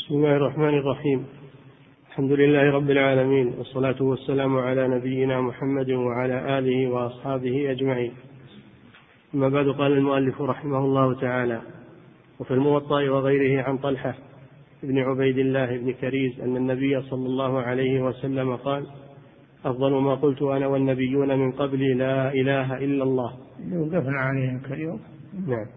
بسم الله الرحمن الرحيم. الحمد لله رب العالمين، والصلاة والسلام على نبينا محمد وعلى آله وأصحابه أجمعين. أما بعد، قال المؤلف رحمه الله تعالى: وفي الموطأ وغيره عن طلحة بن عبيد الله بن كريز أن النبي صلى الله عليه وسلم قال: أفضل ما قلت أنا والنبيون من قبلي لا إله إلا الله. وقفنا عليه اليوم. نعم.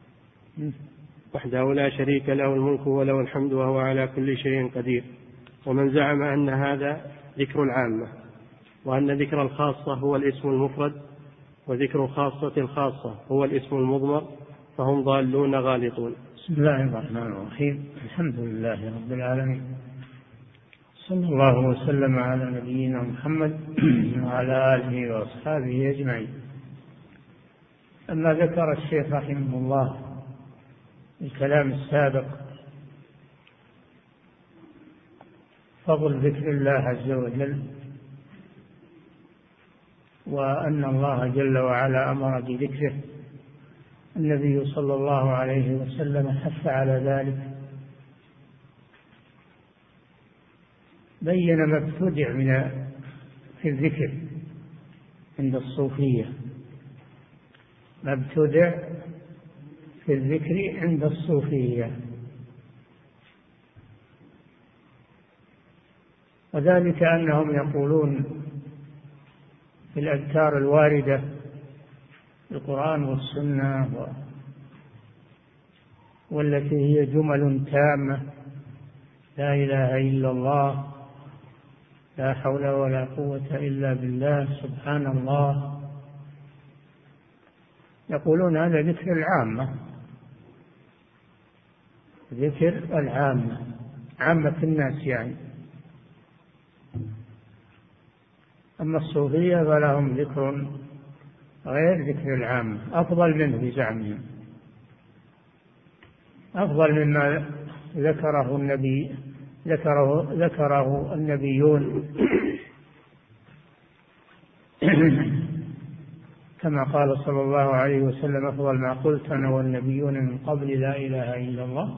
وحده لا شريك له الملك وله الحمد وهو على كل شيء قدير. ومن زعم أن هذا ذكر العامة، وأن ذكر الخاصة هو الاسم المفرد، وذكر الخاصة الخاصة هو الاسم المضمر، فهم ضالون غالطون. بسم الله الرحمن الرحيم. الحمد لله رب العالمين، صلى الله وسلم على نبينا محمد وعلى آله وأصحابه أجمعين. أما ذكر الشيخ رحمه الله الكلام السابق فضل ذكر الله عز وجل، وأن الله جل وعلا أمر بذكره. النبي صلى الله عليه وسلم حث على ذلك، بين ما ابتدع في الذكر عند الصوفية، ما ابتدع في الذكر عند الصوفية، وذلك أنهم يقولون في الأذكار الواردة في القرآن والسنة والتي هي جمل تامة: لا إله إلا الله، لا حول ولا قوة إلا بالله، سبحان الله. يقولون هذا ذكر العامة، ذكر العامة، عامة الناس يعني. أما الصوفية فلهم ذكر غير ذكر العامة، أفضل منه بزعمهم، أفضل مما ذكره النبيون كما قال صلى الله عليه وسلم: أفضل ما قلت أنا والنبيون من قبل لا إله إلا الله،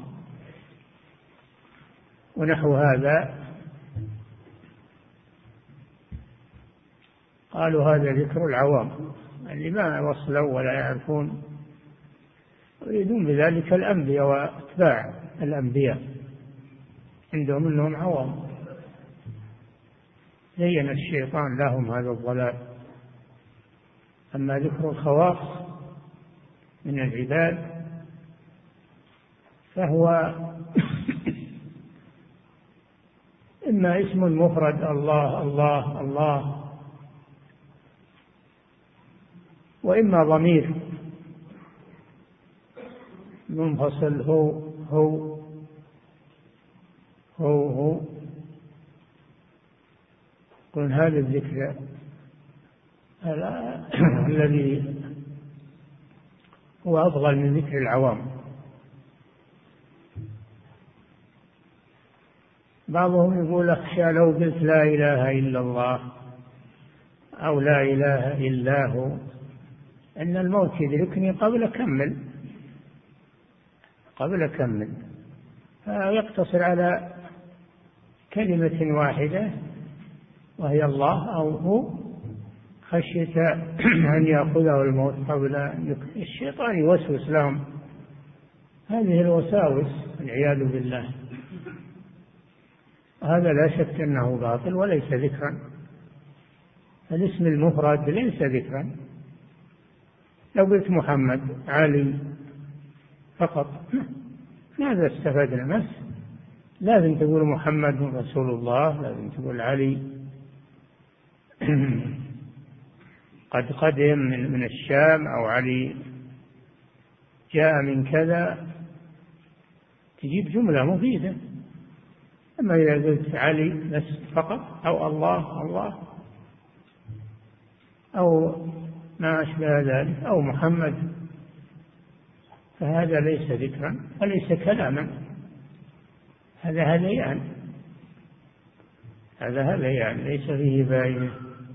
ونحو هذا. قالوا هذا ذكر العوام اللي ما وصلوا ولا يعرفون، يريدون بذلك الأنبياء وأتباع الأنبياء، عندهم أنهم عوام. زين الشيطان لهم هذا الضلال. أما ذكر الخواص من العباد فهو إما اسم مفرد: الله الله الله، وإما ضمير منفصل: هو هو هو هو. قل هذا الذكر الذي هو أفضل من ذكر العوام. بعضهم يقول: أخشى لو قلت لا إله إلا الله أو لا إله إلا هو أن الموت يدركني قبل أكمل، فيقتصر على كلمة واحدة وهي الله أو هو، خشية أن يأخذه الموت قبل الشيطان يوسوس لهم هذه الوساوس والعياذ بالله. هذا لا شك أنه باطل وليس ذكرا. الاسم المفرد ليس ذكرا. لو قلت محمد، علي فقط، ماذا استفدنا؟ بس لازم تقول محمد رسول الله، لازم تقول علي قد قدم من الشام، أو علي جاء من كذا، تجيب جملة مفيدة. أما إذا قلت علي بس فقط، أو الله الله، أو ما أشبه ذلك، أو محمد، فهذا ليس ذكرا وليس كلاما، هذا هذيان ليس فيه فائدة.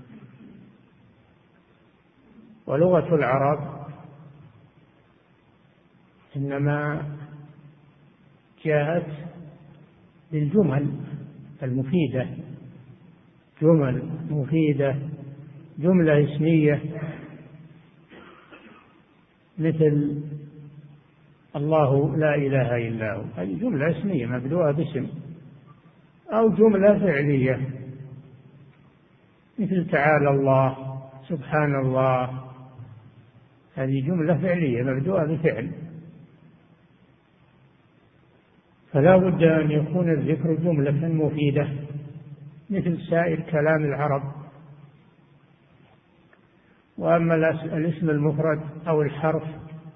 ولغة العرب إنما جاءت للجمل المفيدة، جمل مفيدة، جملة اسمية مثل الله لا إله إلا هو، هذه جملة اسمية مبدوءة باسم، أو جملة فعلية مثل تعالى الله، سبحان الله، هذه جملة فعلية مبدوءة بفعل. فلا بد أن يكون الذكر جملة مفيدة مثل سائر كلام العرب. وأما الاسم المفرد أو الحرف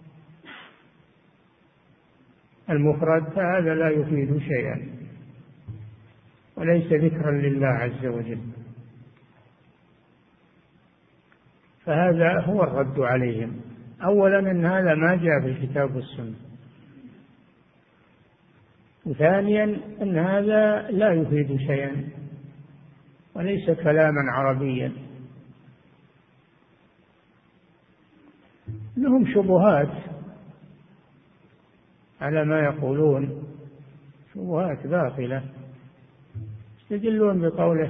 المفرد فهذا لا يفيد شيئا وليس ذكرا لله عز وجل، فهذا هو الرد عليهم. أولا أن هذا ما جاء في الكتاب والسنة، وثانيا أن هذا لا يفيد شيئا وليس كلاما عربيا. لهم شبهات على ما يقولون، شبهات باطلة، يستدلون بقوله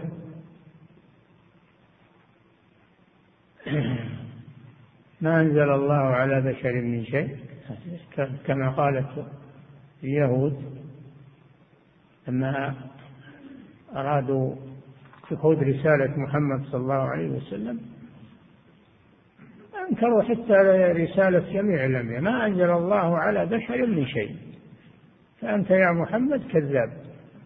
ما أنزل الله على بشر من شيء، كما قالت اليهود لما أرادوا تخوض رسالة محمد صلى الله عليه وسلم، أنكروا حتى رسالة جميع الأنبياء، ما أنزل الله على بشر من شيء، فأنت يا محمد كذاب.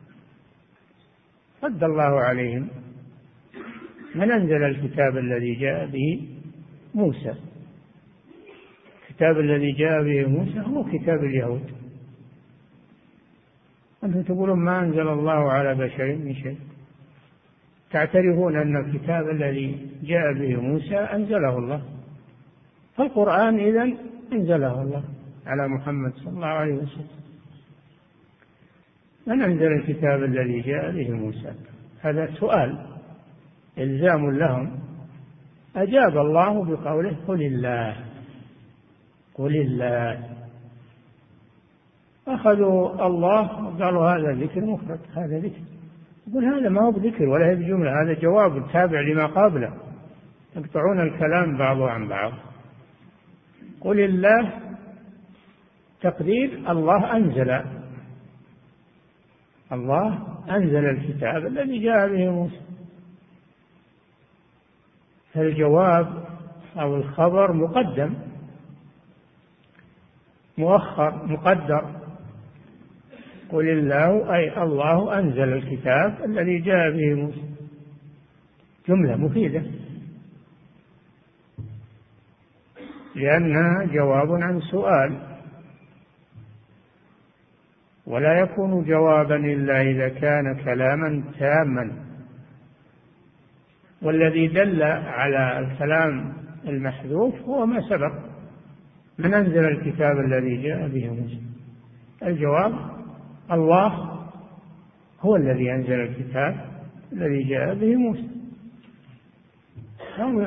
رد الله عليهم: من أنزل الكتاب الذي جاء به موسى؟ الكتاب الذي جاء به موسى هو كتاب اليهود، أنتم تقولون ما أنزل الله على بشر من شيء، تعترفون أن الكتاب الذي جاء به موسى أنزله الله، فالقرآن إذن أنزله الله على محمد صلى الله عليه وسلم. من أنزل الكتاب الذي جاء به موسى؟ هذا سؤال إلزام لهم. أجاب الله بقوله: قل الله، قل الله. أخذوا الله وقالوا هذا ذكر مفرد، هذا ذكر. يقول هذا ما هو بذكر ولا هي بجملة، هذا جواب تابع لما قبله، يقطعون الكلام بعضه عن بعض. قل الله تقدير الله أنزل، الله أنزل الكتاب الذي جاء به موسى، فالجواب أو الخبر مقدم مؤخر مقدر. قل الله أي الله أنزل الكتاب الذي جاء به موسى، جملة مفيدة لأنها جواب عن سؤال، ولا يكون جوابا إلا إذا كان كلاما تاما. والذي دل على الكلام المحذوف هو ما سبق: من أنزل الكتاب الذي جاء به موسى. الجواب: الله هو الذي أنزل الكتاب الذي جاء به موسى. هم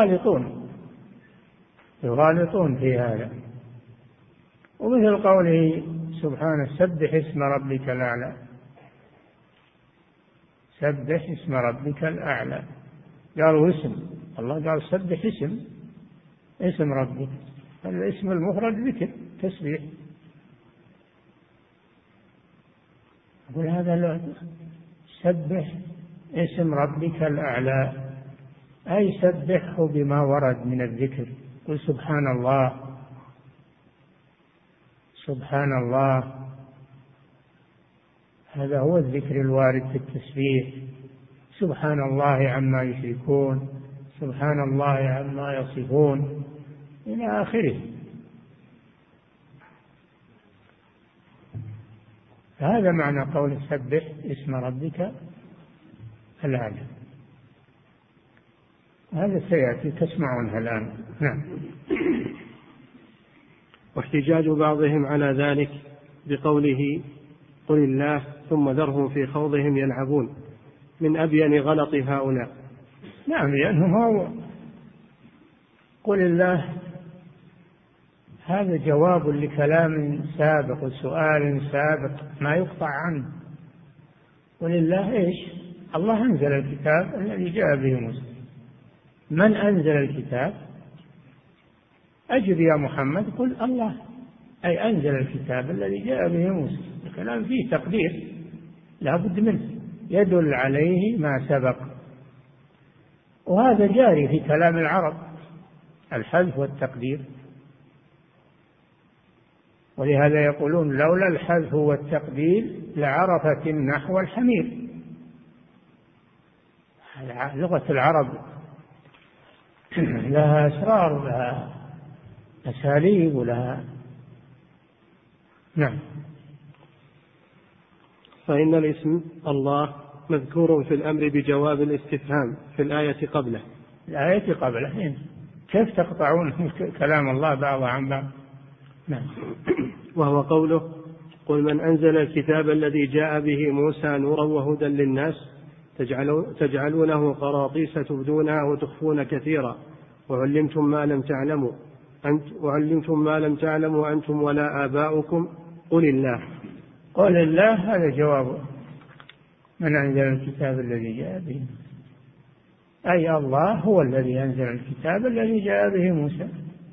يغالطون في هذا. ومثل قوله سبحانه: سبح اسم ربك الأعلى، سبح اسم ربك الأعلى. قالوا اسم، الله قال سبح اسم ربك، الاسم المفرد ذكر تسبيح. يقول هذا لا، سبح اسم ربك الأعلى أي سبحه بما ورد من الذكر. قل سبحان الله، سبحان الله، هذا هو الذكر الوارد في التسبيح. سبحان الله عما يشركون، سبحان الله عما يصفون، إلى آخره. هذا معنى قول سبح اسم ربك الأعلى. هذا سيأتي تسمعونها الآن. نعم. واحتجاج بعضهم على ذلك بقوله: قل الله ثم ذرهم في خوضهم يلعبون، من أبين غلط هؤلاء. نعم، لأنه هو قل الله هذا جواب لكلام سابق وسؤال سابق ما يقطع عنه، ولله إيش؟ الله أنزل الكتاب الذي جاء به موسى. من أنزل الكتاب؟ أجب يا محمد قل الله، أي أنزل الكتاب الذي جاء به موسى. الكلام فيه تقدير لا بد منه يدل عليه ما سبق، وهذا جاري في كلام العرب، الحذف والتقدير. ولهذا يقولون لولا الحذف والتقدير لعرفت النحو الحمير. لغة العرب لها أسرار ولها أساليب ولها. نعم. فإن الاسم الله مذكور في الأمر بجواب الاستفهام في الآية قبله. الآية قبله كيف تقطعون كلام الله بعض عن بعض؟ نعم. وهو قوله قل من أنزل الكتاب الذي جاء به موسى نورا وهدى للناس تجعلونه قراطيس تبدونها وتخفون كثيرا وعلمتم ما لم تعلموا أنتم ولا آباؤكم قل الله. قل الله هذا جواب من أنزل الكتاب الذي جاء به، أي الله هو الذي أنزل الكتاب الذي جاء به موسى.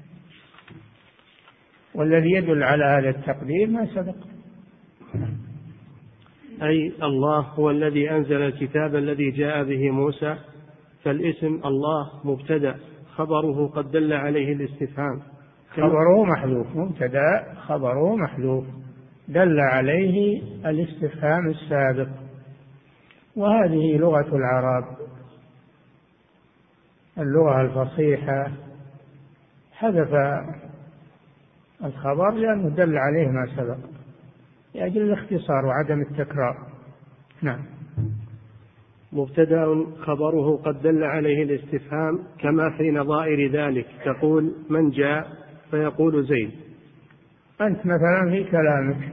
والذي يدل على هذا التقدير ما سبق، أي الله هو الذي أنزل الكتاب الذي جاء به موسى. فالاسم الله مبتدأ خبره قد دل عليه الاستفهام، خبره محذوف، مبتدأ خبره محذوف دل عليه الاستفهام السابق. وهذه لغة العرب، اللغة الفصيحة، حذف الخبر لأنه دل عليه ما سبق لأجل الاختصار وعدم التكرار. نعم. مبتدأ خبره قد دل عليه الاستفهام كما في نظائر ذلك تقول من جاء فيقول زيد. أنت مثلا في كلامك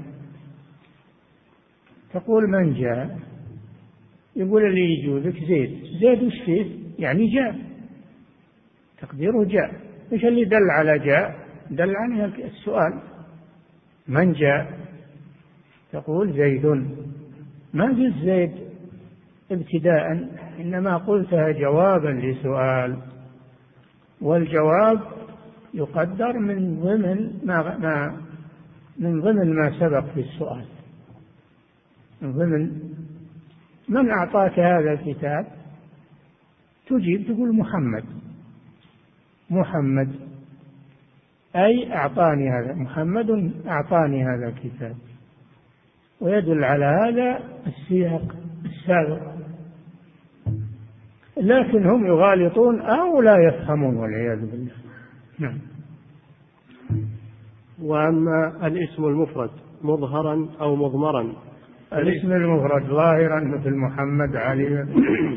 تقول من جاء، يقول اللي يجوزك زيد. زيد وش فيه؟ يعني جاء، تقديره جاء. إيش اللي دل على جاء؟ دل عليه السؤال من جاء، تقول زيد، ما قلت زيد ابتداء، إنما قلتها جوابا لسؤال، والجواب يقدر من ضمن ما سبق في السؤال، من ضمن من أعطاك هذا الكتاب، تجيب تقول محمد. محمد أي أعطاني هذا، محمد أعطاني هذا الكتاب، ويدل على هذا السياق السابق. لكن هم يغالطون أو لا يفهمون والعياذ بالله. نعم. وأما الاسم المفرد مظهرا أو مضمرا، الاسم المفرد ظاهرا مثل محمد علي،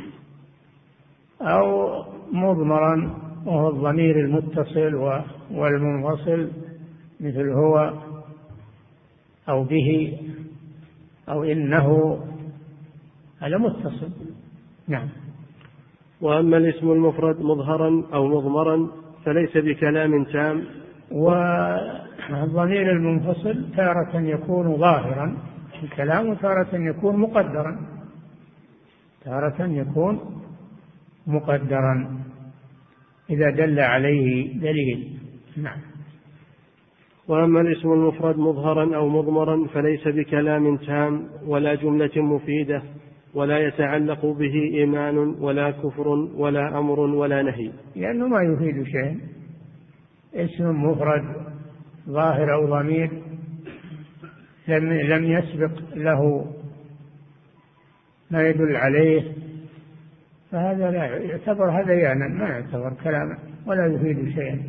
أو مضمرا وهو الضمير المتصل والمنفصل مثل هو أو به أو إنه، هذا متصل. نعم. وأما الاسم المفرد مظهرا أو مضمرا فليس بكلام تام. والضمير المنفصل تارة يكون ظاهرا في الكلام وتارة يكون مقدرا، تارة يكون مقدرا إذا دل عليه دليل. نعم. وأما الاسم المفرد مظهرا أو مضمرا فليس بكلام تام ولا جملة مفيدة ولا يتعلق به إيمان ولا كفر ولا أمر ولا نهي، لأنه ما يفيد شيء. اسم مفرد ظاهر أو ضمير لم يسبق له ما يدل عليه، فهذا لا يعتبر هذيانا، ما يعتبر كلاما ولا يفيد شيئا.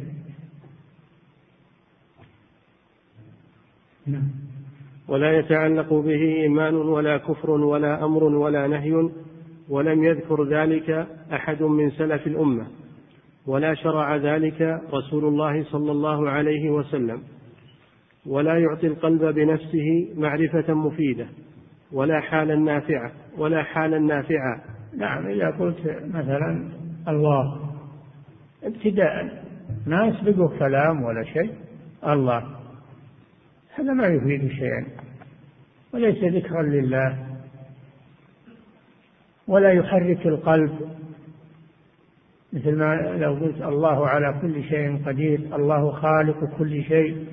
ولا يتعلق به إيمان ولا كفر ولا أمر ولا نهي، ولم يذكر ذلك أحد من سلف الأمة، ولا شرع ذلك رسول الله صلى الله عليه وسلم، ولا يعطي القلب بنفسه معرفة مفيدة ولا حالا نافعة. نعم. إذا قلت مثلا الله ابتداء ما يسبقه كلام ولا شيء، الله، هذا ما يفيد شيئا وليس ذكرا لله. ولا يحرك القلب، مثل ما لو قلت الله على كل شيء قدير، الله خالق كل شيء،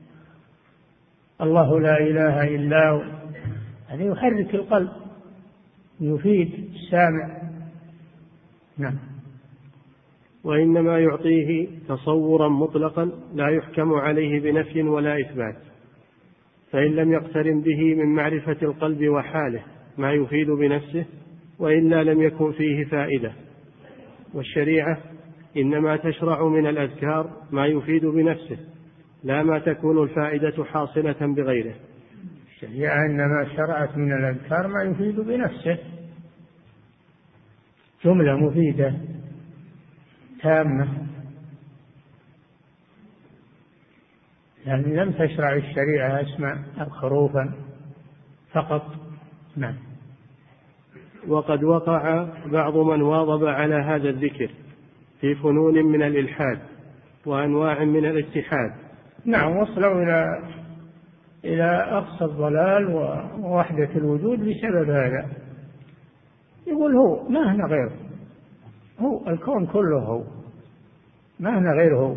الله لا إله إلا هو، هذا يحرك القلب، يفيد السامع. نعم. وإنما يعطيه تصورا مطلقا لا يحكم عليه بنفي ولا إثبات، فإن لم يقترن به من معرفة القلب وحاله ما يفيد بنفسه وإلا لم يكن فيه فائدة. والشريعة إنما تشرع من الأذكار ما يفيد بنفسه لا ما تكون الفائدة حاصلة بغيره. الشريعة إنما شرعت من الأذكار ما يفيد بنفسه، جملة مفيدة تامة، يعني لم تشرع الشريعة أسماء خروفا فقط. نعم. وقد وقع بعض من واظب على هذا الذكر في فنون من الإلحاد وأنواع من الاتحاد. نعم، وصلوا إلى أقصى الضلال ووحدة الوجود بسبب هذا. يقول هو ما هنا غيره، هو الكون كله هو، ما هنا غيره.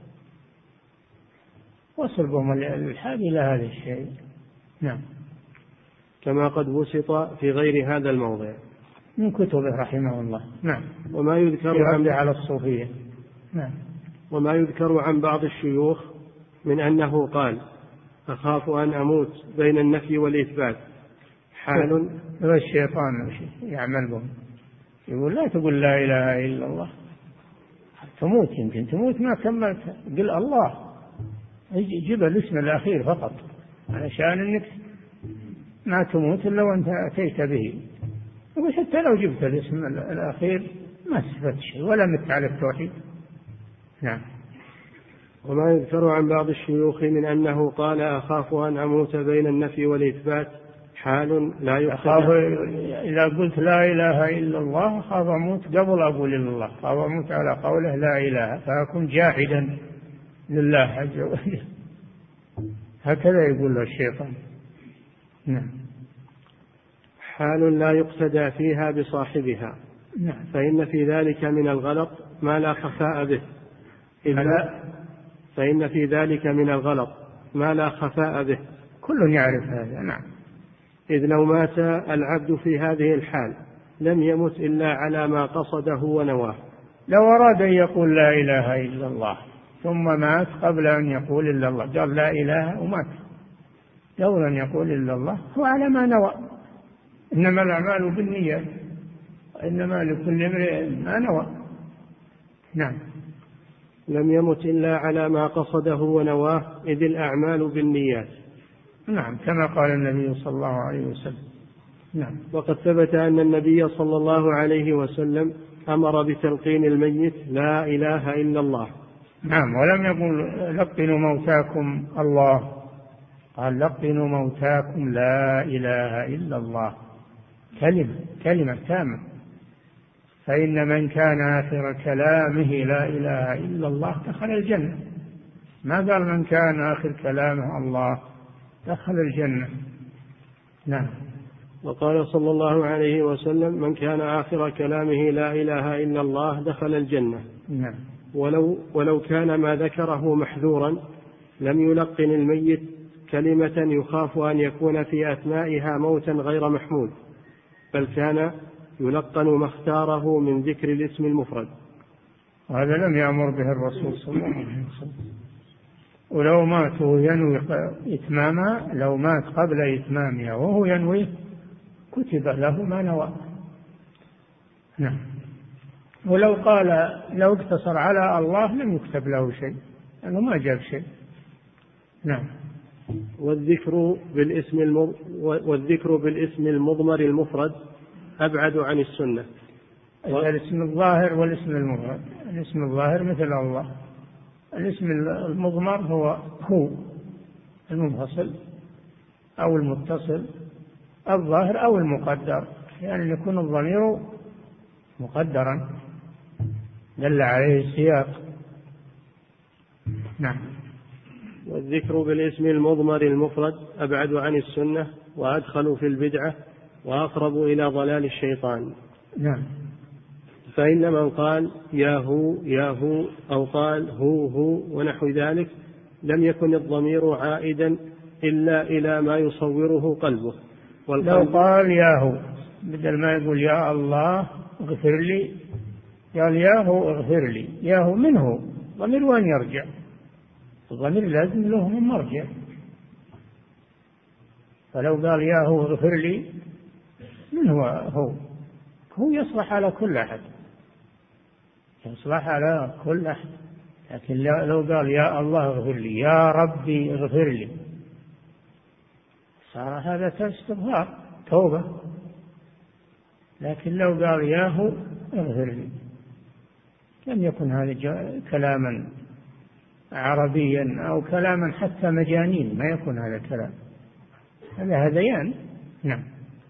وصل بهم الإلحاد إلى هذا الشيء. نعم. كما قد بسط في غير هذا الموضع من كتبه رحمه الله. نعم. وما يذكر على الصوفية. نعم. وما يذكر عن بعض الشيوخ من أنه قال أخاف أن أموت بين النفي والإثبات حال. الشيطان يعمل بهم، يقول لا تقول لا إله إلا الله تموت، يمكن تموت ما كملت، قل الله، جيب الاسم الأخير فقط علشان أنك ما تموت إلا وأنت أتيت به. يقول حتى لو جبت الاسم الأخير ما استفدت شيء ولا مت على التوحيد. نعم. وما يذكر عن بعض الشيوخ من أنه قال أخاف أن أموت بين النفي والإثبات حال لا يقصد. إذا قلت لا إله إلا الله أخاف أموت قبل أقول إلا الله، أخاف أموت على قوله لا إله فأكون جاحدا لله عز وجل، هكذا يقول له الشيطان. نعم. حال لا يقتدى فيها بصاحبها. نعم. فإن في ذلك من الغلط ما لا خفاء به، فإن في ذلك من الغلط ما لا خفاء به، كل يعرف هذا. نعم. إذ لو مات العبد في هذه الحال لم يمت إلا على ما قصده ونواه. لو أراد أن يقول لا إله إلا الله ثم مات قبل أن يقول إلا الله، قال لا إله ومات قبل أن يقول إلا الله، هو على ما نوى. إنما الأعمال بالنيات إنما لكل امرئ ما نوى. نعم. لم يمت إلا على ما قصده ونواه، إذ الأعمال بالنيات. نعم، كما قال النبي صلى الله عليه وسلم. نعم. وقد ثبت أن النبي صلى الله عليه وسلم أمر بتلقين الميت لا إله إلا الله. نعم، ولم يقل لقنوا موتاكم الله، قال لقنوا موتاكم لا إله إلا الله، كلمة تامة. فإن من كان آخر كلامه لا إله إلا الله دخل الجنة، ما قال من كان آخر كلامه الله دخل الجنة. نعم. وقال صلى الله عليه وسلم من كان آخر كلامه لا إله إلا الله دخل الجنة. نعم. ولو كان ما ذكره محذورا لم يلقن الميت كلمة يخاف أن يكون في أثنائها موتا غير محمود، بل كان يلقن ما اختاره من ذكر الاسم المفرد. وهذا لم يأمر به الرسول صلى الله عليه وسلم. ولو مات وهو ينوي إتمامها، لو مات قبل إتمامها وهو ينوي كتب له ما نوى. نعم. ولو قال لو اقتصر على الله لم يكتب له شيء لأنه ما جاب شيء. نعم. والذكر بالاسم المضمر المفرد أبعد عن السنة. الاسم الظاهر والاسم المفرد، الاسم الظاهر مثل الله، الاسم المضمر هو المنفصل أو المتصل، الظاهر أو المقدر، يعني يكون الضمير مقدرا دل عليه السياق. نعم. والذكر بالاسم المضمر المفرد أبعد عن السنة وأدخل في البدعة وأقرب إلى ضلال الشيطان. نعم. فإن من قال يا هو يا هو أو قال هو هو ونحو ذلك لم يكن الضمير عائدا إلا إلى ما يصوره قلبه. لو قال يا هو بدل ما يقول يا الله اغفر لي قال يا هو اغفر لي، يا هو من هو؟ ضمير وين يرجع؟ الضمير لازم له من مرجع. فلو قال يا هو اغفر لي من هو؟ هو يصلح على كل أحد، يصلح على كل أحد. لكن لو قال يا الله اغفر لي، يا ربي اغفر لي، صار هذا استغفار توبة. لكن لو قال يا هو اغفر لي لم يكن هذا كلاما عربيا أو كلاما حتى مجانين، ما يكون هذا كلام، هذا هذيان. نعم.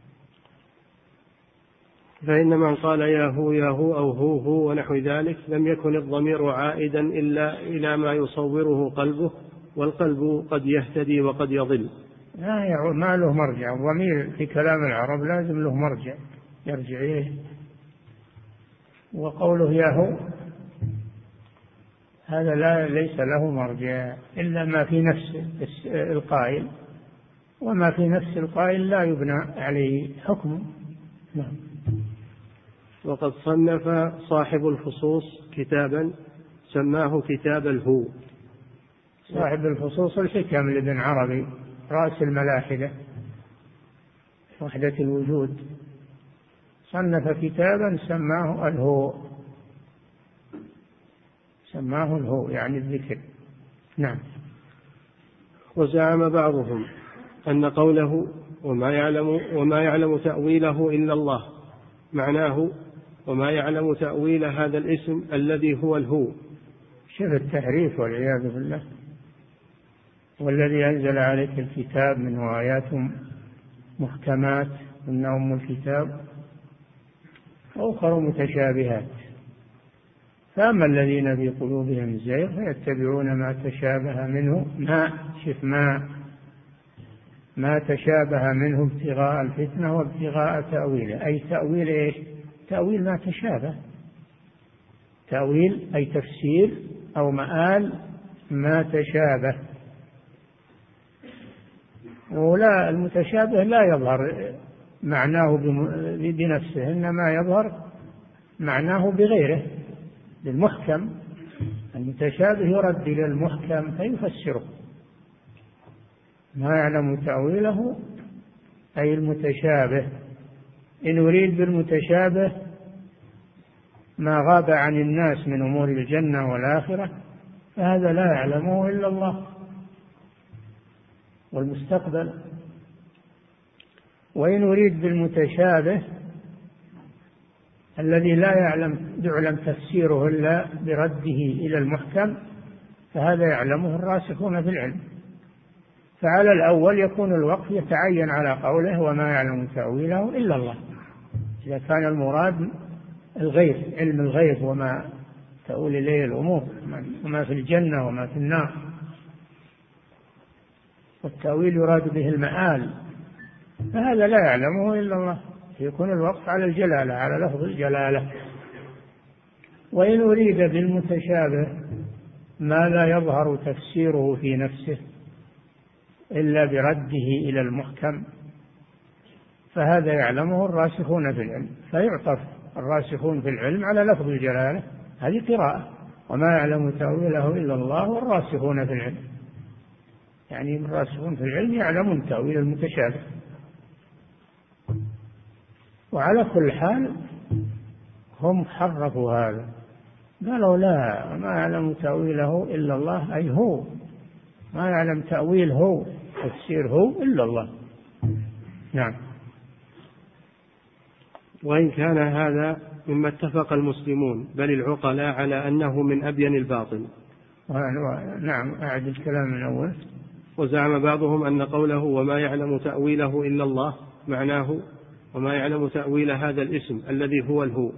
فإن من قال يا هو يا هو أو هو هو ونحو ذلك لم يكن الضمير عائدا إلا إلى ما يصوره قلبه، والقلب قد يهتدي وقد يضل. ما له مرجع. الضمير في كلام العرب لازم له مرجع يرجع إليه. وقوله يا هو هذا ليس له مرجع إلا ما في نفس القائل، وما في نفس القائل لا يبنى عليه حكم. نعم. وقد صنف صاحب الفصوص كتابا سماه كتاب الهو. صاحب الفصوص الحكم لابن عربي رأس الملاحدة وحدة الوجود، صنف كتابا سماه الهو، سماه الهو يعني الذكر. نعم. وزعم بعضهم أن قوله وما يعلم تأويله إلا الله معناه وما يعلم تأويل هذا الاسم الذي هو الهو. شبه التحريف والعياذ بالله. والذي أنزل عليك الكتاب منه آيات محكمات هن أم الكتاب وأخر متشابهات، فأما الذين في قلوبهم زيغ فيتبعون ما تشابه منه ما تشابه منه ابتغاء الفتنة وابتغاء تأويله. أي تأويل إيش؟ تأويل ما تشابه، تأويل أي تفسير أو مآل ما تشابه. ولا المتشابه لا يظهر معناه بنفسه، إنما يظهر معناه بغيره للمحكم. المتشابه يرد إلى المحكم فيفسره. ما يعلم تأويله أي المتشابه. إن يريد بالمتشابه ما غاب عن الناس من أمور الجنة والآخرة فهذا لا يعلمه إلا الله والمستقبل. وإن يريد بالمتشابه الذي لا يعلم تفسيره إلا برده إلى المحكم فهذا يعلمه الراسخون في العلم. فعلى الأول يكون الوقف يتعين على قوله وما يعلم تأويله إلا الله، إذا كان المراد الغيب، علم الغيب وما تؤول إليه الأمور، وما في الجنة وما في النار. والتأويل يراد به المآل، فهذا لا يعلمه إلا الله، يكون الوقف على الجلالة، على لفظ الجلالة. وإن أريد بالمتشابه ما لا يظهر تفسيره في نفسه إلا برده إلى المحكم فهذا يعلمه الراسخون في العلم، فيعطف الراسخون في العلم على لفظ الجلالة. هذه قراءة وما يعلم تأويله إلا الله والراسخون في العلم، يعني الراسخون في العلم يعلمون تأويل المتشابه. وعلى كل حال هم حرفوا هذا، قالوا لا ما يعلم تأويله إلا الله، أي هو ما يعلم تأويل هو تفسير هو إلا الله. نعم. وإن كان هذا مما اتفق المسلمون بل العقلاء على أنه من أبين الباطل. نعم. أعد الكلام من أول. وزعم بعضهم أن قوله وما يعلم تأويله إلا الله معناه وما يعلم تأويل هذا الاسم الذي هو الهو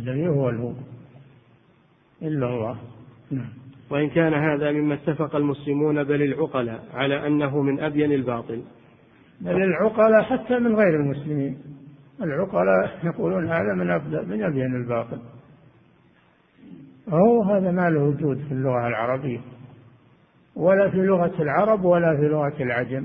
إلا الله. نعم. وإن كان هذا مما اتفق المسلمون بل العقلاء على أنه من أبين الباطل. بل العقلاء حتى من غير المسلمين العقلاء يقولون هذا من أبين الباطل. هذا ما له وجود في اللغة العربية، ولا في لغة العرب ولا في لغة العجم.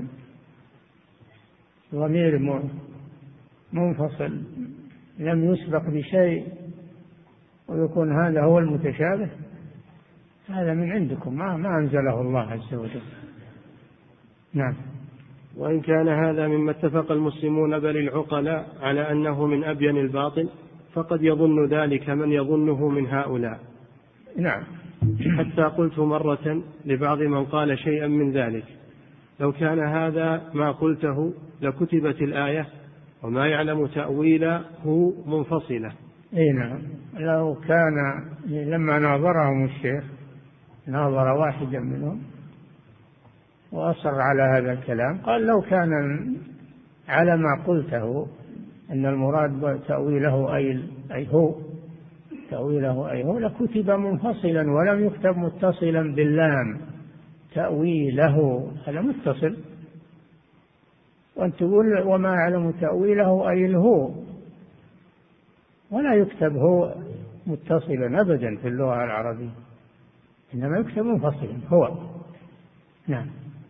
ضمير منفصل لم يسبق بشيء ويكون هذا هو المتشابه، هذا من عندكم، ما أنزله الله عز وجل. نعم. وإن كان هذا مما اتفق المسلمون بل العقلاء على أنه من أبين الباطل، فقد يظن ذلك من يظنه من هؤلاء. نعم. حتى قلت مرة لبعض من قال شيئا من ذلك: لو كان هذا ما قلته لكتبت الآية وما يعلم تأويله منفصلة. نعم. لو كان، لما ناظرهم الشيخ، ناظر واحدا منهم وأصر على هذا الكلام، قال: لو كان على ما قلته أن المراد تأويله أي هو تأويله أي هو لكتب منفصلا ولم يكتب متصلا باللام. تأويله هذا متصل، وأن تقول وما يعلم تأويله أي الهو، ولا يكتب هو متصلا أبدا في اللغة العربية، إنما يكتب منفصلا هو. نعم.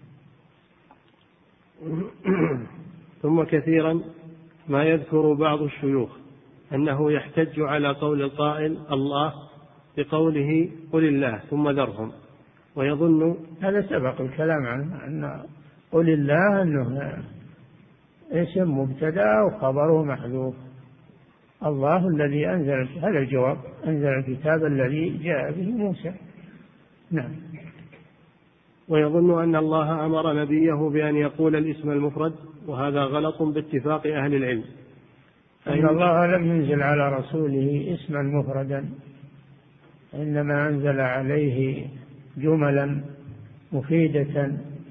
ثم كثيرا ما يذكر بعض الشيوخ أنه يحتج على قول القائل الله بقوله قل الله ثم ذرهم، ويظن هذا سبق الكلام عنه، أن قل الله أنه اسم مبتدأ وخبره محذوف. الله الذي أنزل، هذا الجواب، أنزل الكتاب الذي جاء به موسى. نعم. ويظن أن الله أمر نبيه بأن يقول الاسم المفرد، وهذا غلط باتفاق أهل العلم. أن الله لم ينزل على رسوله اسما مفردا، إنما أنزل عليه جملا مفيدة.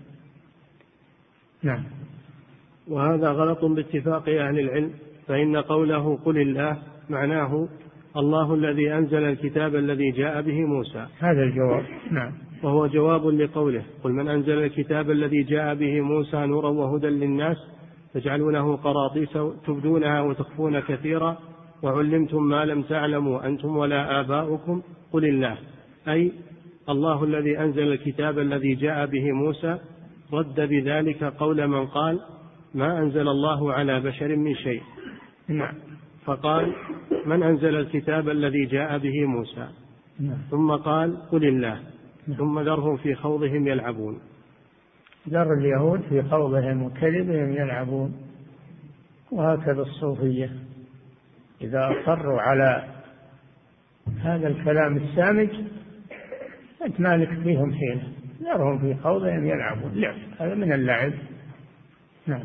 نعم. وهذا غلط باتفاق أهل العلم، فإن قوله قل الله معناه الله الذي أنزل الكتاب الذي جاء به موسى. هذا الجواب. نعم. وهو جواب لقوله قل من أنزل الكتاب الذي جاء به موسى نورا وهدى للناس تجعلونه قراطيس تبدونها وتخفون كثيرا وعلمتم ما لم تعلموا أنتم ولا آباؤكم قل الله، أي الله الذي أنزل الكتاب الذي جاء به موسى. رد بذلك قول من قال ما أنزل الله على بشر من شيء. نعم. فقال من أنزل الكتاب الذي جاء به موسى. نعم. ثم قال قل الله. ثم ذرهم في خوضهم يلعبون. ذر اليهود في خوضهم وكذبهم يلعبون. وهكذا الصوفية إذا أصروا على هذا الكلام السامج أنت مالك فيهم حيلة، ذرهم في خوضهم يلعبون، لعب، هذا من اللعب. نعم.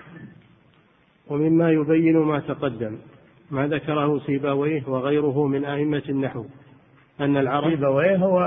ومما يبين ما تقدم ما ذكره سيبويه وغيره من أئمة النحو أن العرب. سيبويه هو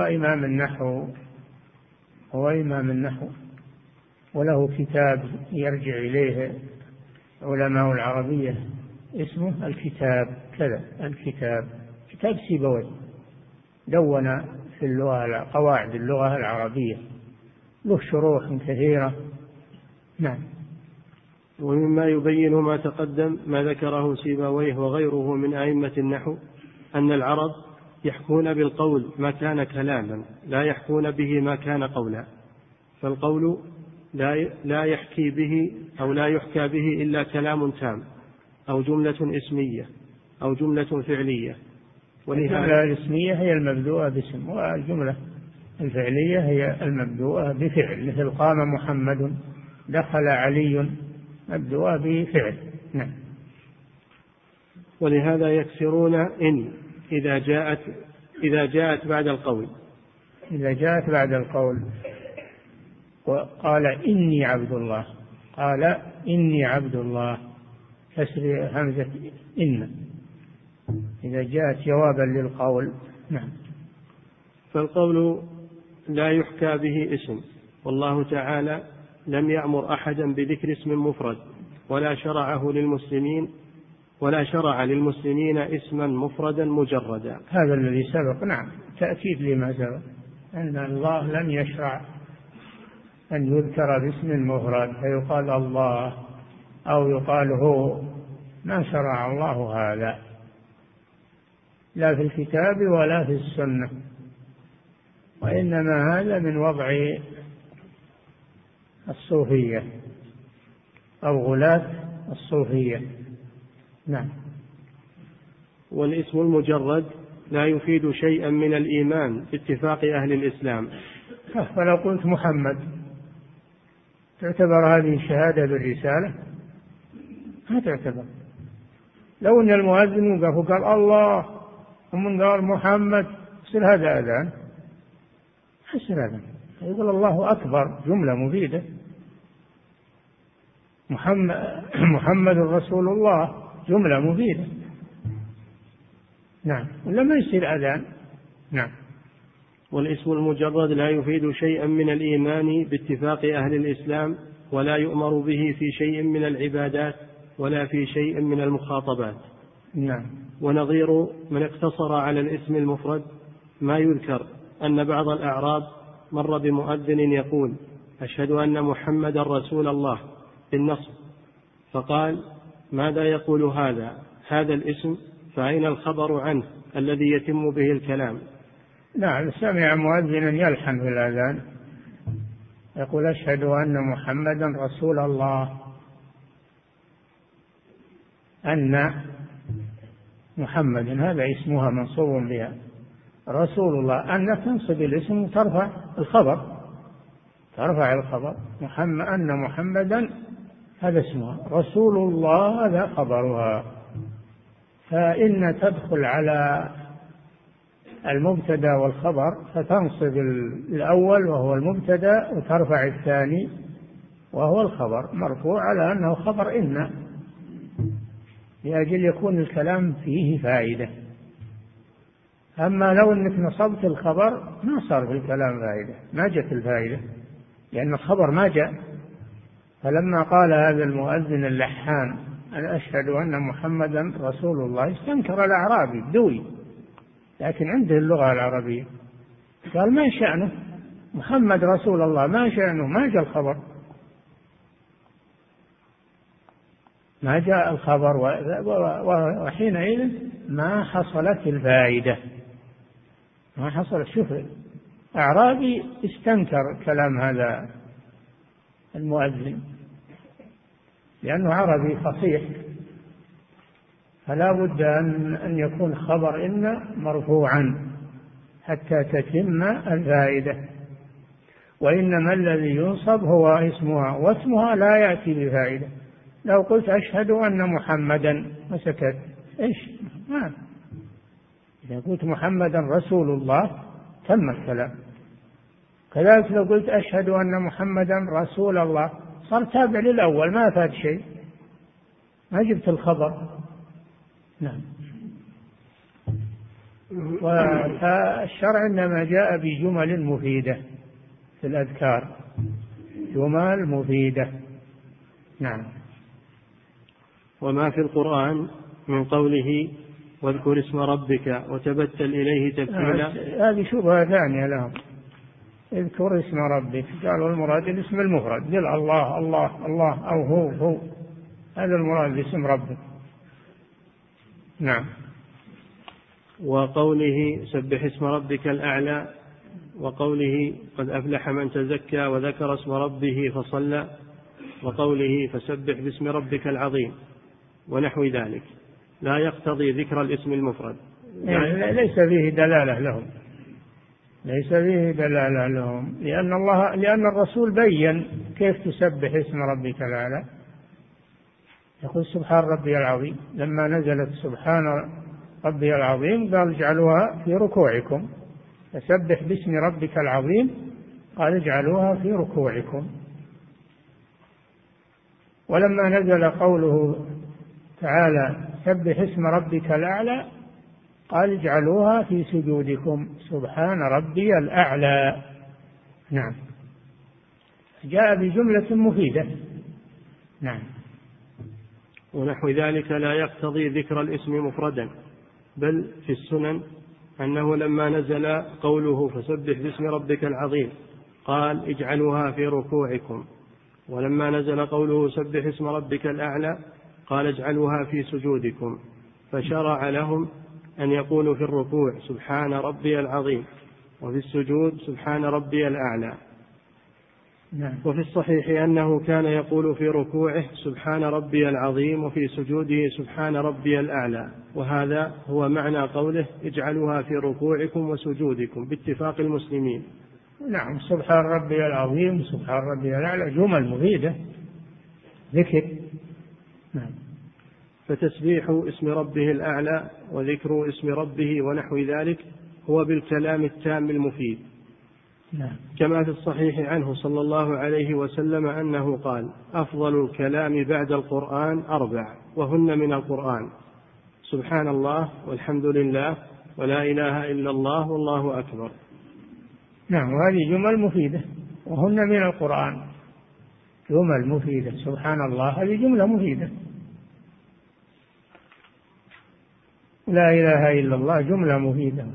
إمام النحو، وله كتاب يرجع إليه علماء العربية اسمه الكتاب كذا، كتاب سيبويه، دون في اللغة قواعد اللغة العربية، له شروح كثيرة. نعم. ومما يبين ما تقدم ما ذكره سيبويه وغيره من أئمة النحو أن العرب يحكون بالقول ما كان كلاما لا يحكون به ما كان قولا، فالقول لا يحكي به أو لا يحكى به إلا كلام تام أو جملة اسمية أو جملة فعلية. الجملة الاسمية هي المبدوءة باسم، والجملة الفعلية هي المبدوءة بفعل، مثل قام محمد، دخل علي، مبدوءة بفعل. نعم. ولهذا يكسرون إن إذا جاءت بعد القول. إذا جاءت بعد القول وقال إني عبد الله، قال إني عبد الله، كسر همزة إن إذا جاءت جوابا للقول. نعم. فالقول لا يحكى به اسم، والله تعالى لم يأمر أحدا بذكر اسم مفرد ولا شرع للمسلمين اسما مفردا مجردا. هذا الذي سبق. نعم. تأكيد لما سبق أن الله لم يشرع أن يذكر باسم مفرد فيقال الله أو يقال هو، ما شرع الله هذا لا في الكتاب ولا في السنة، وإنما هذا من وضع الصوفية أو غلاة الصوفية. نعم. والاسم المجرد لا يفيد شيئا من الإيمان باتفاق أهل الإسلام. فلو قلت محمد تعتبر هذه شهادة بالرسالة؟ ما تعتبر. لو أن المؤذن وقف وقال الله ومن قال محمد يصير هذا أذان؟ يصير أذان. يقول الله أكبر جملة مفيدة، محمد رسول الله جملة مفيدة. نعم. ولا ما يصير أذان. نعم. والاسم المجرد لا يفيد شيئا من الإيمان باتفاق أهل الإسلام، ولا يؤمر به في شيء من العبادات ولا في شيء من المخاطبات. نعم. ونظير من اقتصر على الاسم المفرد ما يذكر أن بعض الأعراب مر بمؤذن يقول أشهد أن محمد رسول الله بالنصب، فقال ماذا يقول هذا الاسم، فأين الخبر عنه الذي يتم به الكلام؟ نعم. سمع مؤذنا يلحن في الأذان يقول أشهد أن محمدا رسول الله، أن محمد هذا اسمها منصوب بها، رسول الله أن تنصب الاسم وترفع الخبر، أن محمدا هذا اسمها، رسول الله هذا خبرها. فإن تدخل على المبتدا والخبر فتنصب الأول وهو المبتدا وترفع الثاني وهو الخبر، مرفوع على أنه خبر إن، لأجل يكون الكلام فيه فائدة. أما لو أنك نصبت الخبر ما صار في الكلام فائدة، ما جت الفائدة لأن الخبر ما جاء. فلما قال هذا المؤذن اللحان أنا أشهد أن محمدا رسول الله استنكر الأعرابي بدوي، لكن عنده اللغة العربية، قال ما شأنه محمد رسول الله، ما شأنه، ما جاء الخبر، ما جاء الخبر، وحينئذ ما حصلت الفائدة، ما حصلت. شوف أعرابي استنكر كلام هذا المؤذن لأنه عربي فصيح، فلا بد أن يكون خبر إن مرفوعا حتى تتم الفائدة، وإنما الذي ينصب هو اسمها، واسمها لا يأتي بفائدة. لو قلت أشهد أن محمدا وسكت إيش؟ ما. إذا قلت محمدا رسول الله تم الكلام. كذلك لو قلت أشهد أن محمدا رسول الله صار تابع للأول، ما فات شيء، ما جبت الخبر. نعم. والشرع إنما جاء بجمل مفيدة في الأذكار، جمل مفيدة. نعم. وما في القرآن من قوله واذكر اسم ربك وتبتل إليه تبتيلا، هذه شبهة ثانية لهم. اذكر اسم ربك قالوا المراد الاسم المفرد، قل الله الله الله أو هو هذا المراد باسم ربك. نعم. وقوله سبح اسم ربك الأعلى، وقوله قد أفلح من تزكى وذكر اسم ربه فصلى، وقوله فسبح باسم ربك العظيم ونحو ذلك لا يقتضي ذكر الاسم المفرد. يعني ليس فيه دلالة لهم، ليس فيه دلالة لهم، لأن الرسول بين كيف تسبح اسم ربك الأعلى. يقول سبحان ربي العظيم، لما نزلت سبحان ربي العظيم قال اجعلوها في ركوعكم، فسبح باسم ربك العظيم قال اجعلوها في ركوعكم. ولما نزل قوله تعالى سبح اسم ربك الأعلى قال اجعلوها في سجودكم سبحان ربي الأعلى. نعم. جاء بجملة مفيدة. نعم. ونحو ذلك لا يقتضي ذكر الاسم مفردا، بل في السنن أنه لما نزل قوله فسبح باسم ربك العظيم قال اجعلوها في ركوعكم، ولما نزل قوله سبح اسم ربك الأعلى قال اجعلوها في سجودكم، فشرع لهم أن يقولوا في الركوع سبحان ربي العظيم، وفي السجود سبحان ربي الأعلى. وفي الصحيح أنه كان يقول في ركوعه سبحان ربي العظيم، وفي سجوده سبحان ربي الأعلى، وهذا هو معنى قوله اجعلوها في ركوعكم وسجودكم باتفاق المسلمين. نعم، سبحان ربي العظيم سبحان ربي الأعلى جمل مفيدة ذكر. نعم. فتسبيح اسم ربه الأعلى وذكر اسم ربه ونحو ذلك هو بالكلام التام المفيد. نعم. كما في الصحيح عنه صلى الله عليه وسلم أنه قال أفضل الكلام بعد القرآن 4 وهن من القرآن: سبحان الله والحمد لله ولا إله إلا الله والله أكبر. نعم، وهذه جمل مفيدة وهن من القرآن، جمل مفيدة. سبحان الله هذه جملة مفيدة، لا إله إلا الله جملة مفيدة،